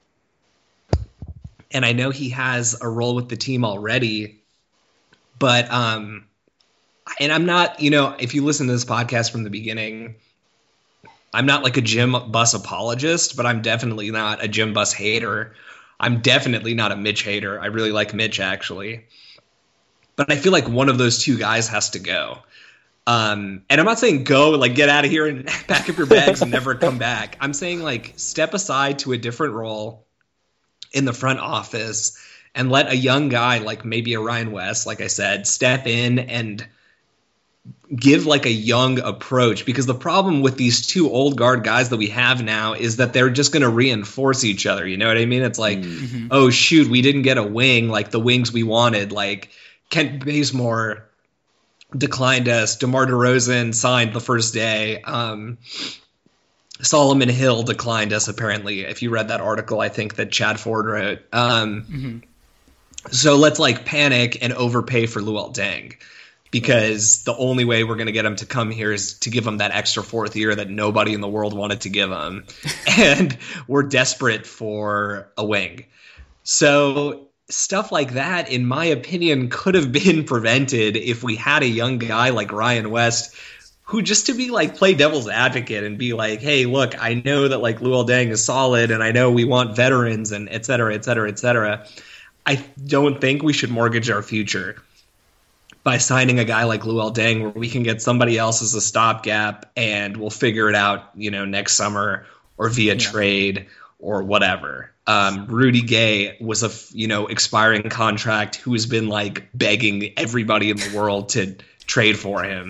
And I know he has a role with the team already, but um, and I'm not, you know, if you listen to this podcast from the beginning, I'm not like a Jim Buss apologist, but I'm definitely not a Jim Buss hater. I'm definitely not a Mitch hater. I really like Mitch, actually. But I feel like one of those two guys has to go. Um, and I'm not saying go, like get out of here and pack up your bags and never come back. I'm saying like step aside to a different role in the front office and let a young guy like maybe a Ryan West, like I said, step in and give like a young approach, because the problem with these two old guard guys that we have now is that they're just going to reinforce each other. You know what I mean? It's like, mm-hmm. oh shoot, we didn't get a wing like the wings we wanted. Like Kent Bazemore declined us. DeMar DeRozan signed the first day. Um, Solomon Hill declined us, apparently. If you read that article, I think that Chad Ford wrote. Um, mm-hmm. So let's like panic and overpay for Luol Deng, because the only way we're going to get him to come here is to give him that extra fourth year that nobody in the world wanted to give him. And we're desperate for a wing. So stuff like that, in my opinion, could have been prevented if we had a young guy like Ryan West, who just to be like play devil's advocate and be like, hey, look, I know that like Luol Deng is solid and I know we want veterans and et cetera, et cetera, et cetera. I don't think we should mortgage our future by signing a guy like Luol Deng, where we can get somebody else as a stopgap and we'll figure it out, you know, next summer or via yeah. trade or whatever. Um, Rudy Gay was a, you know, expiring contract who has been like begging everybody in the world to trade for him.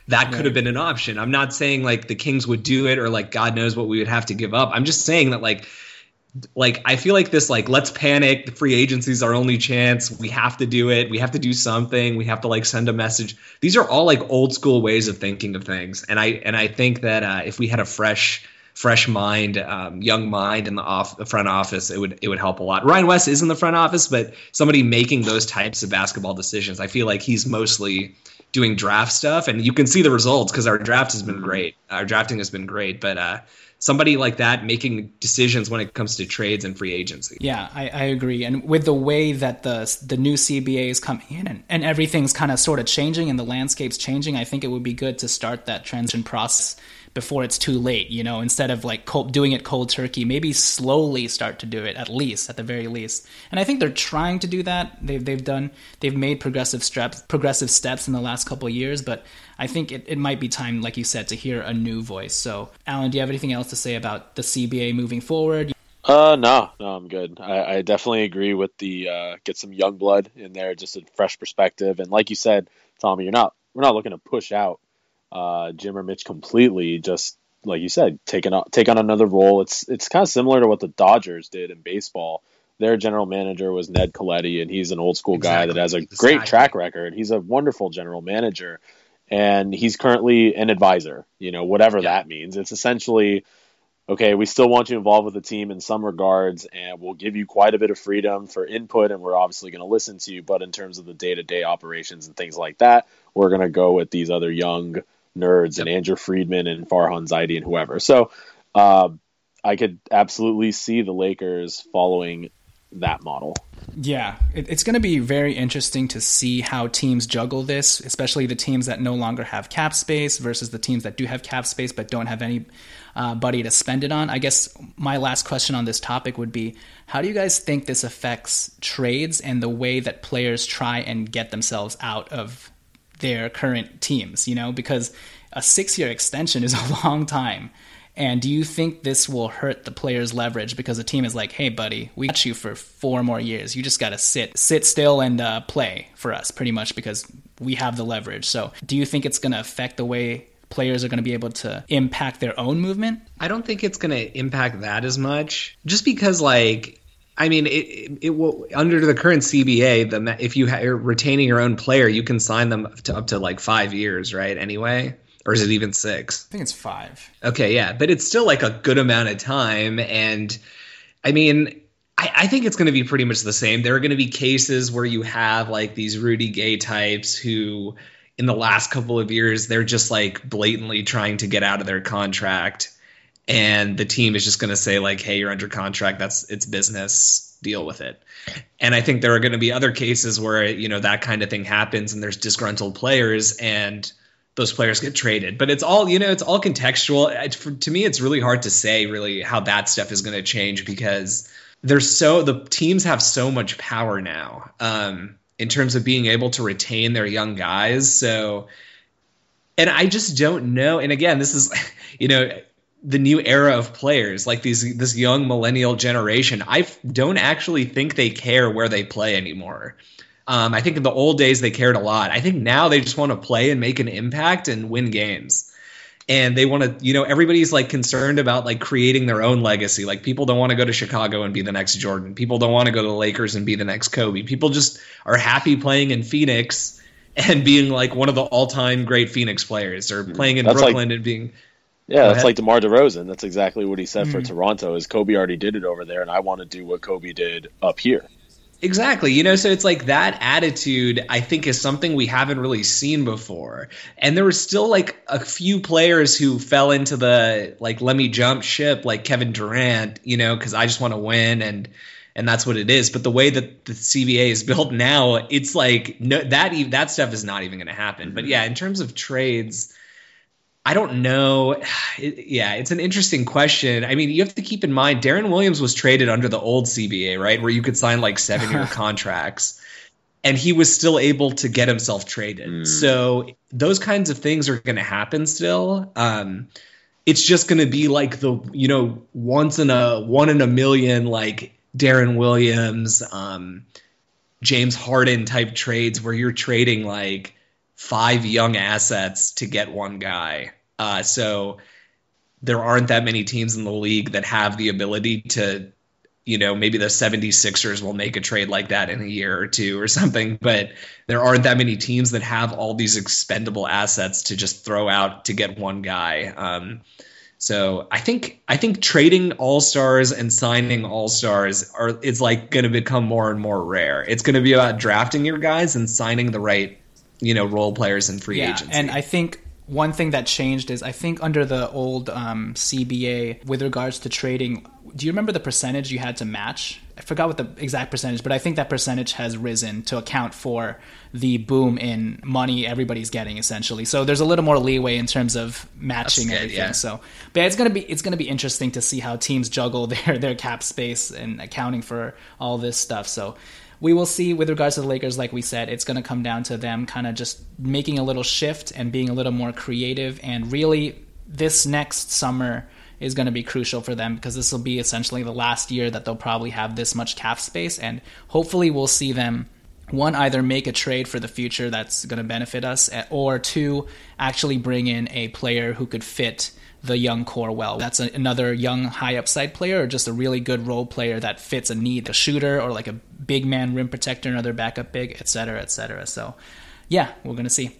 that could have been an option. I'm not saying like the Kings would do it or like God knows what we would have to give up. I'm just saying that like like I feel like this like let's panic, the free agency is our only chance, we have to do it, we have to do something, we have to like send a message. These are all like old school ways of thinking of things, and I and I think that uh, if we had a fresh fresh mind, um, young mind in the off the front office, it would it would help a lot. Ryan West is in the front office, but somebody making those types of basketball decisions, I feel like he's mostly doing draft stuff, and you can see the results because our draft has been great. Our drafting has been great, but uh, somebody like that making decisions when it comes to trades and free agency. Yeah, I, I agree. And with the way that the the new C B A is coming in and, and everything's kind of sort of changing and the landscape's changing, I think it would be good to start that transition process before it's too late, you know, instead of like cold, doing it cold turkey, maybe slowly start to do it at least, at the very least. And I think they're trying to do that. They've they've done they've made progressive steps progressive steps in the last couple of years, but I think it, it might be time, like you said, to hear a new voice. So, Alan, do you have anything else to say about the C B A moving forward? Uh, no, no, I'm good. I, I definitely agree with the uh, get some young blood in there, just a fresh perspective. And like you said, Tommy, you're not we're not looking to push out uh, Jim or Mitch completely. Just like you said, take on take on another role. It's it's kind of similar to what the Dodgers did in baseball. Their general manager was Ned Colletti, and he's an old school guy exactly. that has a exactly. great track record. He's a wonderful general manager, and he's currently an advisor. You know, whatever yeah. that means. It's essentially, okay, we still want you involved with the team in some regards, and we'll give you quite a bit of freedom for input, and we're obviously going to listen to you. But in terms of the day-to-day operations and things like that, we're going to go with these other young nerds yep. and Andrew Friedman and Farhan Zaidi and whoever. So uh, I could absolutely see the Lakers following that model. Yeah, it, it's going to be very interesting to see how teams juggle this, especially the teams that no longer have cap space versus the teams that do have cap space but don't have any uh, buddy to spend it on. I guess my last question on this topic would be, how do you guys think this affects trades and the way that players try and get themselves out of their current teams? You know, because a six-year extension is a long time. And do you think this will hurt the players' leverage because the team is like, hey, buddy, we got you for four more years. You just got to sit sit still and uh, play for us pretty much because we have the leverage. So do you think it's going to affect the way players are going to be able to impact their own movement? I don't think it's going to impact that as much just because, like, I mean, it, it, it will under the current C B A, the if you ha- you're retaining your own player, you can sign them to, up to like five years, right? Anyway. Or is it even six? I think it's five. Okay, yeah. But it's still like a good amount of time. And I mean, I, I think it's going to be pretty much the same. There are going to be cases where you have like these Rudy Gay types who in the last couple of years, they're just like blatantly trying to get out of their contract. And the team is just going to say like, hey, you're under contract. That's it's business. Deal with it. And I think there are going to be other cases where, you know, that kind of thing happens and there's disgruntled players and those players get traded. But it's all, you know, it's all contextual. It, for, to me, it's really hard to say really how that stuff is going to change because there's so the teams have so much power now um, in terms of being able to retain their young guys. So, and I just don't know. And again, this is, you know, the new era of players like these, this young millennial generation. I don't actually think they care where they play anymore. Um, I think in the old days they cared a lot. I think now they just want to play and make an impact and win games. And they want to, you know, everybody's like concerned about like creating their own legacy. Like people don't want to go to Chicago and be the next Jordan. People don't want to go to the Lakers and be the next Kobe. People just are happy playing in Phoenix and being like one of the all-time great Phoenix players or playing in that's Brooklyn like, and being. Yeah, that's ahead. Like DeMar DeRozan. That's exactly what he said mm. for Toronto is Kobe already did it over there and I want to do what Kobe did up here. Exactly. You know, so it's like that attitude, I think, is something we haven't really seen before. And there were still like a few players who fell into the like, let me jump ship, like Kevin Durant, you know, because I just want to win. And and that's what it is. But the way that the C B A is built now, it's like no, that that stuff is not even going to happen. But yeah, in terms of trades, I don't know. It, yeah, it's an interesting question. I mean, you have to keep in mind, Darren Williams was traded under the old C B A, right, where you could sign like seven-year contracts, and he was still able to get himself traded. Mm. So those kinds of things are going to happen still. Um, it's just going to be like the, you know, once in a one in a million, like Darren Williams, um, James Harden type trades where you're trading like five young assets to get one guy. Uh, so there aren't that many teams in the league that have the ability to, you know, maybe the seventy-sixers will make a trade like that in a year or two or something, but there aren't that many teams that have all these expendable assets to just throw out to get one guy. Um, so I think I think trading all-stars and signing all-stars are is like going to become more and more rare. It's going to be about drafting your guys and signing the right, you know, role players in free yeah, agency. And I think one thing that changed is I think under the old um, C B A with regards to trading, do you remember the percentage you had to match? I forgot what the exact percentage, but I think that percentage has risen to account for the boom in money everybody's getting essentially. So there's a little more leeway in terms of matching good, everything. yeah. So, but it's gonna be it's gonna be interesting to see how teams juggle their their cap space and accounting for all this stuff. So we will see with regards to the Lakers, like we said, it's going to come down to them kind of just making a little shift and being a little more creative. And really, this next summer is going to be crucial for them because this will be essentially the last year that they'll probably have this much cap space. And hopefully we'll see them, one, either make a trade for the future that's going to benefit us, or two, actually bring in a player who could fit the young core well. That's a, another young high upside player or just a really good role player that fits a need, a shooter or like a big man rim protector, another backup big, et cetera, et cetera. So yeah, we're going to see.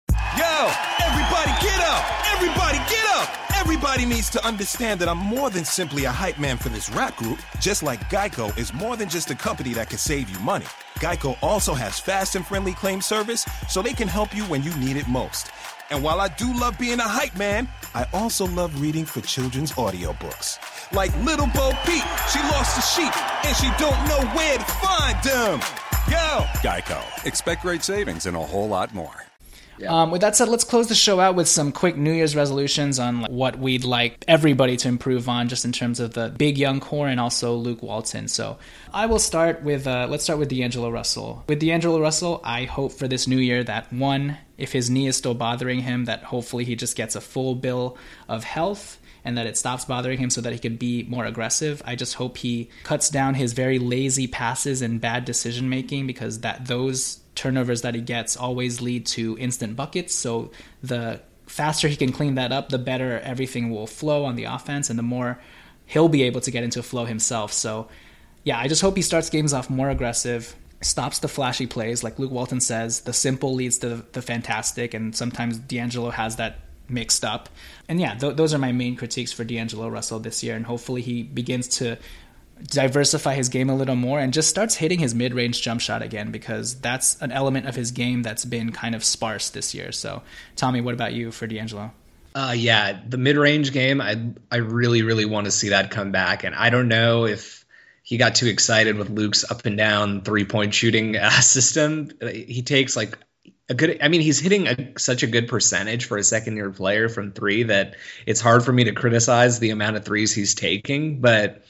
Yo, everybody get up! Everybody get up! Everybody needs to understand that I'm more than simply a hype man for this rap group. Just like Geico is more than just a company that can save you money. Geico also has fast and friendly claim service so they can help you when you need it most. And while I do love being a hype man, I also love reading for children's audiobooks. Like Little Bo Peep, she lost the sheep, and she don't know where to find them. Yo! Geico. Expect great savings and a whole lot more. Yeah. Um, with that said, let's close the show out with some quick New Year's resolutions on what we'd like everybody to improve on, just in terms of the big young core and also Luke Walton. So I will start with, uh, let's start with D'Angelo Russell. With D'Angelo Russell, I hope for this new year that, one, if his knee is still bothering him, that hopefully he just gets a full bill of health and that it stops bothering him so that he could be more aggressive. I just hope he cuts down his very lazy passes and bad decision making, because that those turnovers that he gets always lead to instant buckets. So the faster he can clean that up, the better everything will flow on the offense and the more he'll be able to get into a flow himself. So yeah, I just hope he starts games off more aggressive, stops the flashy plays. Like Luke Walton says, the simple leads to the fantastic, and sometimes D'Angelo has that mixed up. And yeah, th- those are my main critiques for D'Angelo Russell this year, and hopefully he begins to diversify his game a little more and just starts hitting his mid-range jump shot again, because that's an element of his game that's been kind of sparse this year. So Tommy, what about you for D'Angelo? Uh, yeah, the mid-range game, I I really, really want to see that come back. And I don't know if he got too excited with Luke's up and down three-point shooting uh, system. He takes like a good, I mean, he's hitting a, such a good percentage for a second-year player from three that it's hard for me to criticize the amount of threes he's taking. But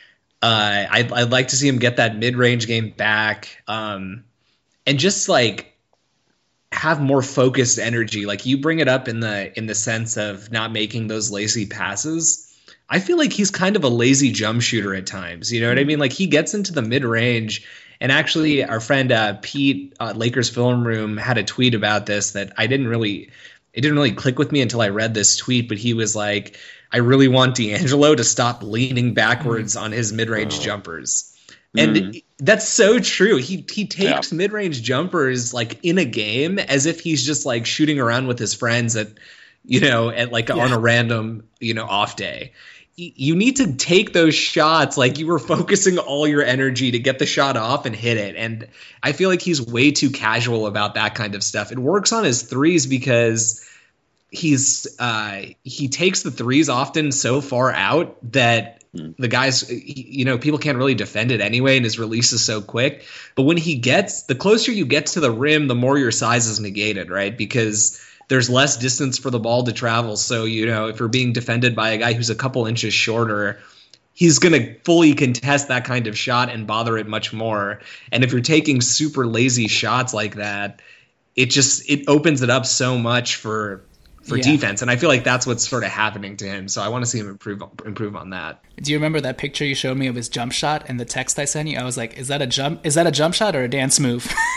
Uh, I'd, I'd like to see him get that mid-range game back, um, and just like have more focused energy. Like you bring it up in the in the sense of not making those lazy passes. I feel like he's kind of a lazy jump shooter at times. You know what I mean? Like he gets into the mid-range, and actually our friend uh, Pete, uh, Lakers Film Room, had a tweet about this that I didn't really, it didn't really click with me until I read this tweet. But he was like, I really want D'Angelo to stop leaning backwards mm. on his mid-range oh. jumpers. And mm. that's so true. He he takes yeah. mid-range jumpers like in a game as if he's just like shooting around with his friends at, you know, at like yeah. on a random, you know, off day. Y- you need to take those shots like you were focusing all your energy to get the shot off and hit it. And I feel like he's way too casual about that kind of stuff. It works on his threes because he's uh, he takes the threes often so far out that mm. the guys, you know, people can't really defend it anyway, and his release is so quick. But when he gets, the closer you get to the rim, the more your size is negated, right? Because there's less distance for the ball to travel. So, you know, if you're being defended by a guy who's a couple inches shorter, he's going to fully contest that kind of shot and bother it much more. And if you're taking super lazy shots like that, it just, it opens it up so much for for yeah. defense. And I feel like that's what's sort of happening to him. So I want to see him improve improve on that. Do you remember that picture you showed me of his jump shot and the text I sent you? I was like, is that a jump? Is that a jump shot or a dance move?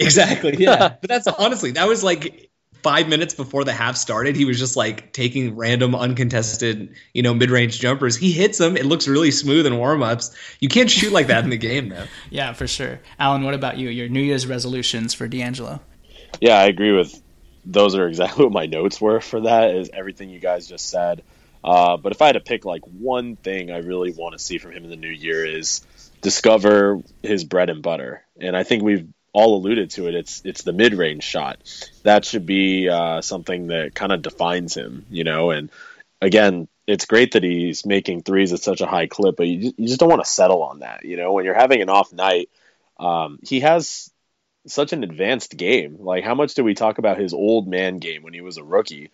Exactly. Yeah. But that's honestly, that was like five minutes before the half started. He was just like taking random uncontested, you know, mid-range jumpers. He hits them. It looks really smooth in warm-ups. You can't shoot like that in the game, though. Yeah, for sure. Alan, what about you? Your New Year's resolutions for D'Angelo? Yeah, I agree with those are exactly what my notes were for that, is everything you guys just said. Uh, but if I had to pick like one thing I really want to see from him in the new year is discover his bread and butter. And I think we've all alluded to it. It's it's the mid-range shot. That should be uh, something that kind of defines him, you know. And again, it's great that he's making threes at such a high clip, but you just, you just don't want to settle on that, you know. When you're having an off night, um, he has such an advanced game. Like, how much do we talk about his old man game when he was a rookie?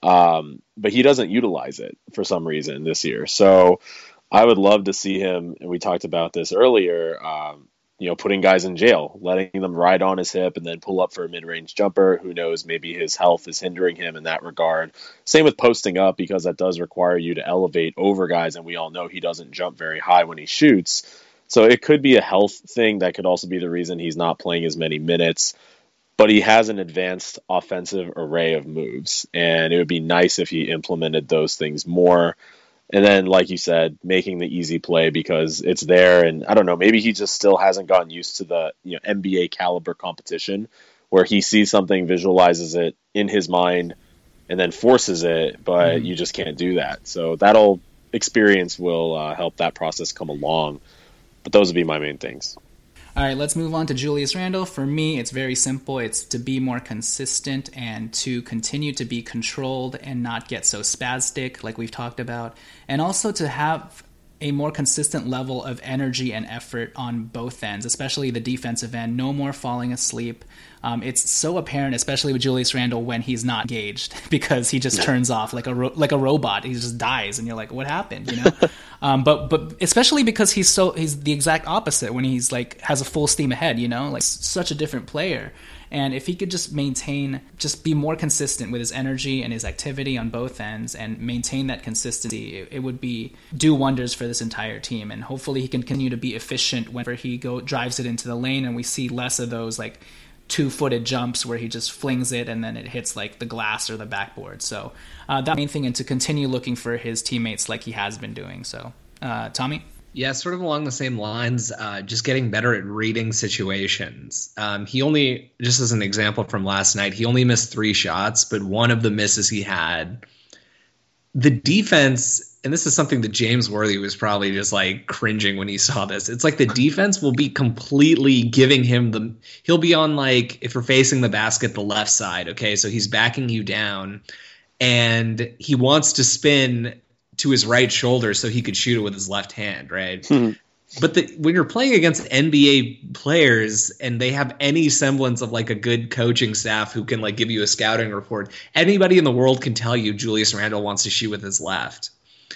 Um, but he doesn't utilize it for some reason this year. So I would love to see him, and we talked about this earlier, um, you know, putting guys in jail, letting them ride on his hip and then pull up for a mid-range jumper. Who knows, maybe his health is hindering him in that regard. Same with posting up, because that does require you to elevate over guys, and we all know he doesn't jump very high when he shoots. So it could be a health thing. That could also be the reason he's not playing as many minutes. But he has an advanced offensive array of moves, and it would be nice if he implemented those things more. And then, like you said, making the easy play because it's there. And I don't know, maybe he just still hasn't gotten used to the, you know, N B A caliber competition where he sees something, visualizes it in his mind, and then forces it, but mm-hmm. you just can't do that. So that'll experience will uh, help that process come along. But those would be my main things. All right, let's move on to Julius Randle. For me, it's very simple. It's to be more consistent and to continue to be controlled and not get so spastic like we've talked about. And also to have a more consistent level of energy and effort on both ends, especially the defensive end. No more falling asleep. Um, it's so apparent, especially with Julius Randle, when he's not engaged, because he just turns off like a ro- like a robot. He just dies, and you're like, "What happened?" You know. um, but but especially because he's so he's the exact opposite when he's like has a full steam ahead. You know, like such a different player. And if he could just maintain, just be more consistent with his energy and his activity on both ends and maintain that consistency, it, it would be do wonders for this entire team. And hopefully he can continue to be efficient whenever he go drives it into the lane, and we see less of those like two-footed jumps where he just flings it and then it hits like the glass or the backboard. So uh, that's the main thing, and to continue looking for his teammates like he has been doing. So, uh, Tommy? Yeah, sort of along the same lines, uh, just getting better at reading situations. Um, he only, just as an example from last night, he only missed three shots, but one of the misses he had, the defense, and this is something that James Worthy was probably just like cringing when he saw this. It's like the defense will be completely giving him the, he'll be on like, if you're facing the basket, the left side, okay? So he's backing you down, and he wants to spin to his right shoulder so he could shoot it with his left hand, right? Mm-hmm. But the, when you're playing against N B A players and they have any semblance of like a good coaching staff who can like give you a scouting report, anybody in the world can tell you Julius Randle wants to shoot with his left.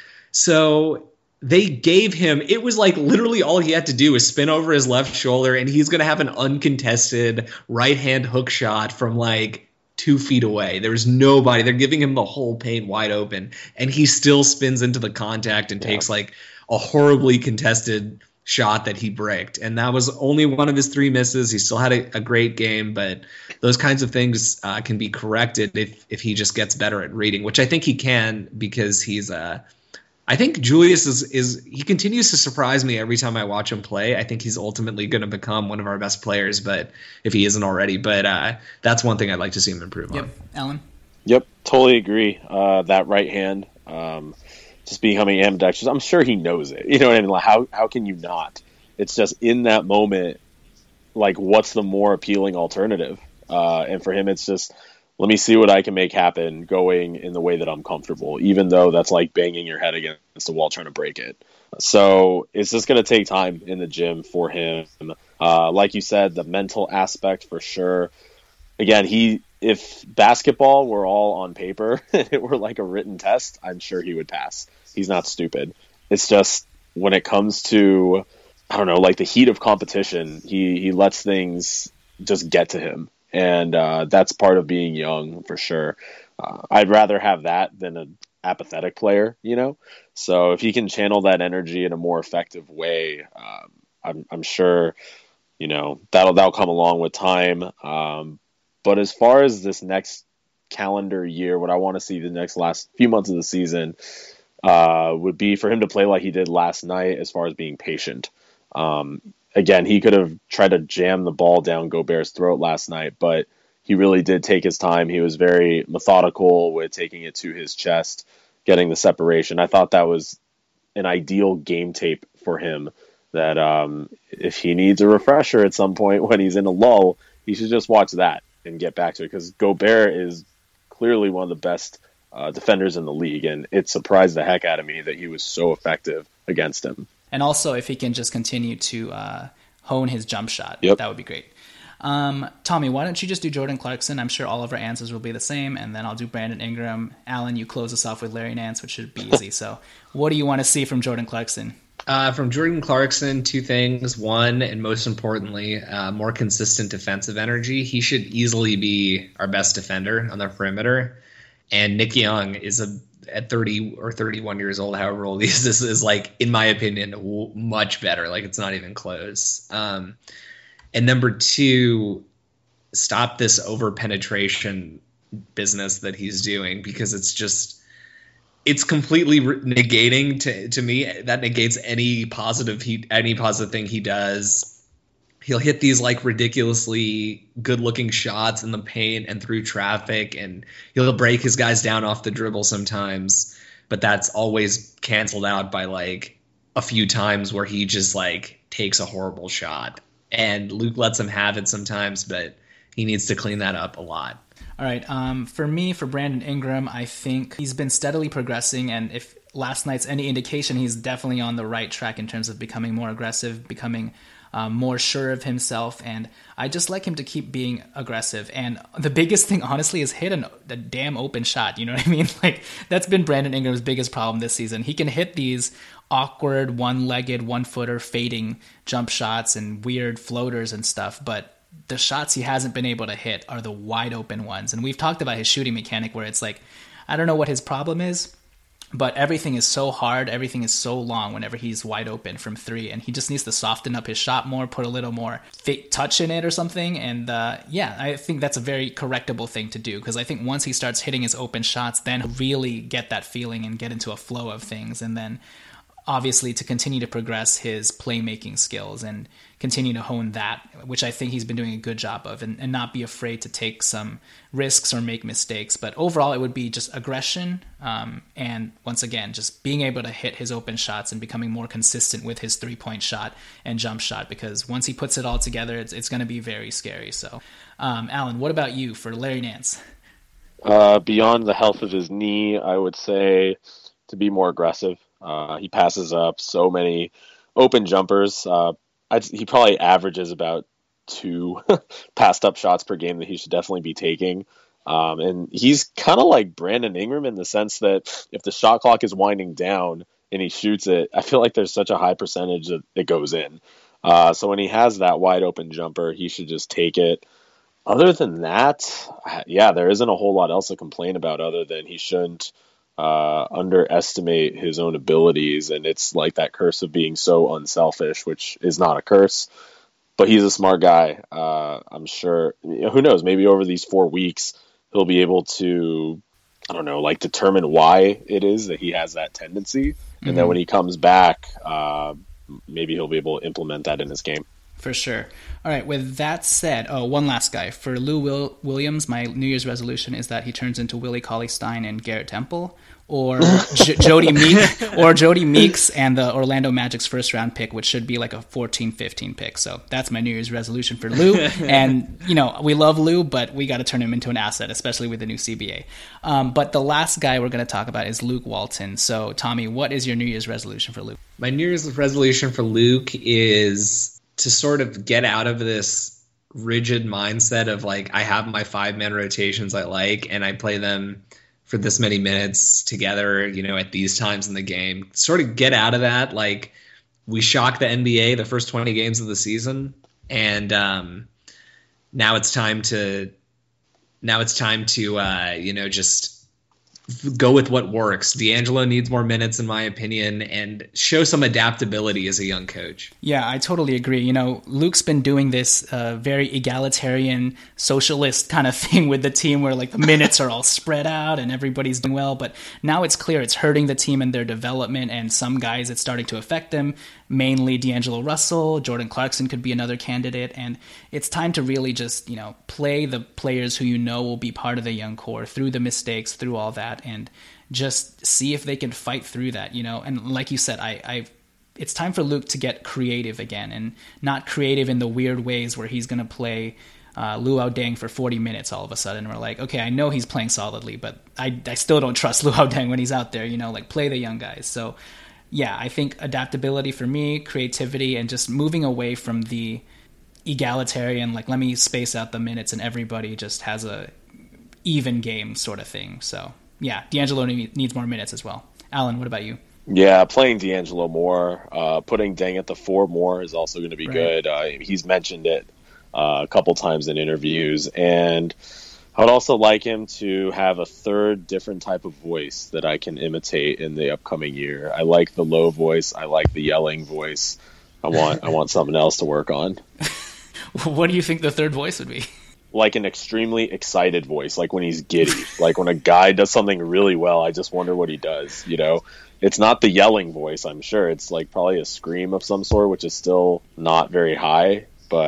So they gave him, it was like literally all he had to do was spin over his left shoulder, and he's going to have an uncontested right hand hook shot from like two feet away. There's nobody. They're giving him the whole paint wide open, and he still spins into the contact and yeah. takes like a horribly contested shot that he bricked. And that was only one of his three misses. He still had a, a great game, but those kinds of things uh, can be corrected if if he just gets better at reading, which I think he can, because he's uh I think Julius is, is he continues to surprise me every time I watch him play. I think he's ultimately going to become one of our best players, but if he isn't already. But uh, that's one thing I'd like to see him improve yep. on. Alan? Yep, totally agree. Uh, that right hand, um, just becoming ambidextrous. I'm sure he knows it. You know what I mean? Like, how how can you not? It's just in that moment, like, what's the more appealing alternative? Uh, and for him, it's just, let me see what I can make happen going in the way that I'm comfortable, even though that's like banging your head against the wall trying to break it. So it's just going to take time in the gym for him. Uh, like you said, the mental aspect for sure. Again, he if basketball were all on paper and it were like a written test, I'm sure he would pass. He's not stupid. It's just when it comes to, I don't know, like the heat of competition, he, he lets things just get to him. And uh, that's part of being young for sure. Uh, I'd rather have that than an apathetic player, you know? So if he can channel that energy in a more effective way, um, I'm, I'm sure you know, that'll that'll come along with time. Um, but as far as this next calendar year, what I want to see the next last few months of the season uh, would be for him to play like he did last night, as far as being patient. Um, again, he could have tried to jam the ball down Gobert's throat last night, but he really did take his time. He was very methodical with taking it to his chest, getting the separation. I thought that was an ideal game tape for him, that um, if he needs a refresher at some point when he's in a lull, he should just watch that and get back to it, because Gobert is clearly one of the best uh, defenders in the league, and it surprised the heck out of me that he was so effective against him. And also, if he can just continue to uh, hone his jump shot, yep. that would be great. Um, Tommy, why don't you just do Jordan Clarkson? I'm sure all of our answers will be the same, and then I'll do Brandon Ingram. Alan, you close us off with Larry Nance, which should be easy. So what do you want to see from Jordan Clarkson? Uh, from Jordan Clarkson, two things. One, and most importantly, uh, more consistent defensive energy. He should easily be our best defender on the perimeter. And Nick Young is a at thirty or thirty-one years old, however old he is, this is, like, in my opinion, w- much better. Like, it's not even close. Um, and number two, stop this over penetration business that he's doing, because it's just, it's completely negating to, to me. That negates any positive he, any positive thing he does. He'll hit these like ridiculously good looking shots in the paint and through traffic, and he'll break his guys down off the dribble sometimes, but that's always canceled out by like a few times where he just like takes a horrible shot, and Luke lets him have it sometimes, but he needs to clean that up a lot. All right. Um, for me, for Brandon Ingram, I think he's been steadily progressing, and if last night's any indication, he's definitely on the right track in terms of becoming more aggressive, becoming um, more sure of himself, and I just like him to keep being aggressive. And the biggest thing, honestly, is hit an, a damn open shot. You know what I mean? Like, that's been Brandon Ingram's biggest problem this season. He can hit these awkward, one-legged, one-footer fading jump shots and weird floaters and stuff, but the shots he hasn't been able to hit are the wide open ones. And we've talked about his shooting mechanic, where it's like, I don't know what his problem is, but everything is so hard, everything is so long whenever he's wide open from three, and he just needs to soften up his shot more, put a little more fake touch in it or something. And uh, yeah, I think that's a very correctable thing to do, because I think once he starts hitting his open shots, then he'll really get that feeling and get into a flow of things. And then obviously to continue to progress his playmaking skills and continue to hone that, which I think he's been doing a good job of, and, and not be afraid to take some risks or make mistakes. But overall, it would be just aggression, um, and once again, just being able to hit his open shots and becoming more consistent with his three-point shot and jump shot, because once he puts it all together, it's, it's going to be very scary. So, um, Alan, what about you for Larry Nance? Uh, beyond the health of his knee, I would say to be more aggressive. Uh, he passes up so many open jumpers. Uh, I'd, he probably averages about two passed up shots per game that he should definitely be taking. Um, and he's kind of like Brandon Ingram in the sense that if the shot clock is winding down and he shoots it, I feel like there's such a high percentage that it goes in. Uh, so when he has that wide open jumper, he should just take it. Other than that, yeah, there isn't a whole lot else to complain about other than he shouldn't uh, underestimate his own abilities. And it's like that curse of being so unselfish, which is not a curse, but he's a smart guy. Uh, I'm sure, you know, who knows, maybe over these four weeks, he'll be able to, I don't know, like determine why it is that he has that tendency. Mm-hmm. And then when he comes back, uh, maybe he'll be able to implement that in his game. For sure. All right, with that said, oh, one last guy. For Lou Will- Williams, my New Year's resolution is that he turns into Willie Cauley-Stein and Garrett Temple, or J- Jody Meek, or Jody Meeks and the Orlando Magic's first round pick, which should be like a fourteen fifteen pick. So that's my New Year's resolution for Lou. And, you know, we love Lou, but we got to turn him into an asset, especially with the new C B A. Um, but the last guy we're going to talk about is Luke Walton. So, Tommy, what is your New Year's resolution for Luke? My New Year's resolution for Luke is to sort of get out of this rigid mindset of like, I have my five man rotations I like, and I play them for this many minutes together, you know, at these times in the game. Sort of get out of that. Like, we shocked the N B A the first twenty games of the season, and um, now it's time to, now it's time to, uh, you know, just go with what works. D'Angelo needs more minutes, in my opinion, and show some adaptability as a young coach. Yeah, I totally agree. You know, Luke's been doing this uh, very egalitarian, socialist kind of thing with the team where like the minutes are all spread out and everybody's doing well. But now it's clear it's hurting the team and their development, and some guys it's starting to affect them, mainly D'Angelo Russell. Jordan Clarkson could be another candidate. And it's time to really just, you know, play the players who you know will be part of the young core through the mistakes, through all that, and just see if they can fight through that, you know. And like you said, I, I, it's time for Luke to get creative again, and not creative in the weird ways where he's going to play uh, Luol Deng for forty minutes all of a sudden. We're like, okay, I know he's playing solidly, but I, I still don't trust Luol Deng when he's out there, you know, like play the young guys. So yeah, I think adaptability for me, creativity, and just moving away from the egalitarian, like let me space out the minutes and everybody just has a even game sort of thing. So yeah, D'Angelo needs more minutes as well. Alan, what about you? Yeah, playing D'Angelo more, uh, putting Deng at the four more is also going to be right. good. Uh, he's mentioned it uh, a couple times in interviews, and I would also like him to have a third different type of voice that I can imitate in the upcoming year. I like the low voice. I like the yelling voice. I want I want something else to work on. What do you think the third voice would be? Like an extremely excited voice, like when he's giddy. Like when a guy does something really well, I just wonder what he does, you know? It's not the yelling voice, I'm sure. It's like probably a scream of some sort, which is still not very high,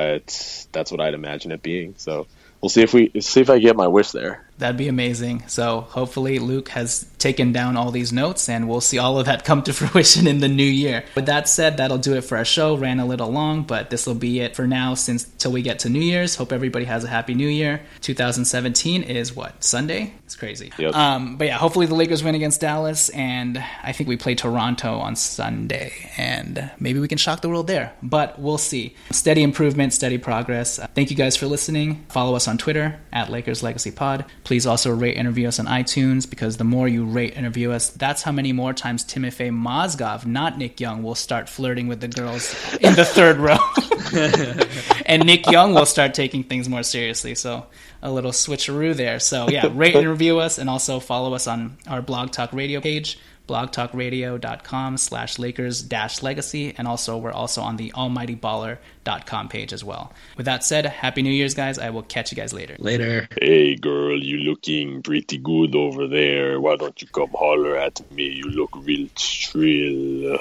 but that's what I'd imagine it being. So we'll see if we see if I get my wish there. That'd be amazing. So hopefully Luke has taken down all these notes, and we'll see all of that come to fruition in the new year. With that said, that'll do it for our show. Ran a little long, but this will be it for now since till we get to New Year's. Hope everybody has a happy New Year. two thousand seventeen is what? Sunday? It's crazy. Yep. Um, but yeah, hopefully the Lakers win against Dallas, and I think we play Toronto on Sunday, and maybe we can shock the world there. But we'll see. Steady improvement, steady progress. Uh, thank you guys for listening. Follow us on Twitter at Lakers Legacy Pod. Please also rate and review us on iTunes, because the more you rate and review us, that's how many more times Timofey Mozgov, not Nick Young, will start flirting with the girls in the third row. And Nick Young will start taking things more seriously. So a little switcheroo there. So yeah, rate and review us, and also follow us on our Blog Talk Radio page, blogtalkradio.com slash Lakers dash legacy. And also, we're also on the almighty baller dot com page as well. With that said, Happy New Year's, guys. I will catch you guys later. Later. Hey, girl, you looking pretty good over there. Why don't you come holler at me? You look real shrill.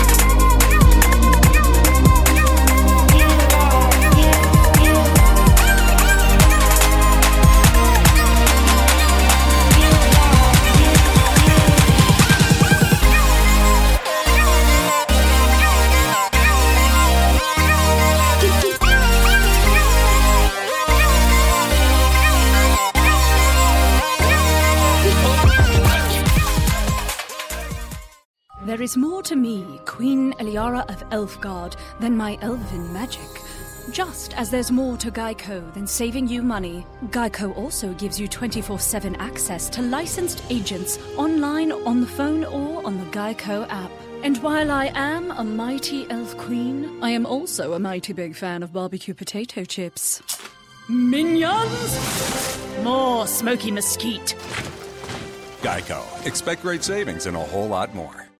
There is more to me, Queen Eliara of Elfgard, than my elven magic. Just as there's more to Geico than saving you money, Geico also gives you twenty-four seven access to licensed agents online, on the phone, or on the Geico app. And while I am a mighty elf queen, I am also a mighty big fan of barbecue potato chips. Minions! More smoky mesquite. Geico. Expect great savings and a whole lot more.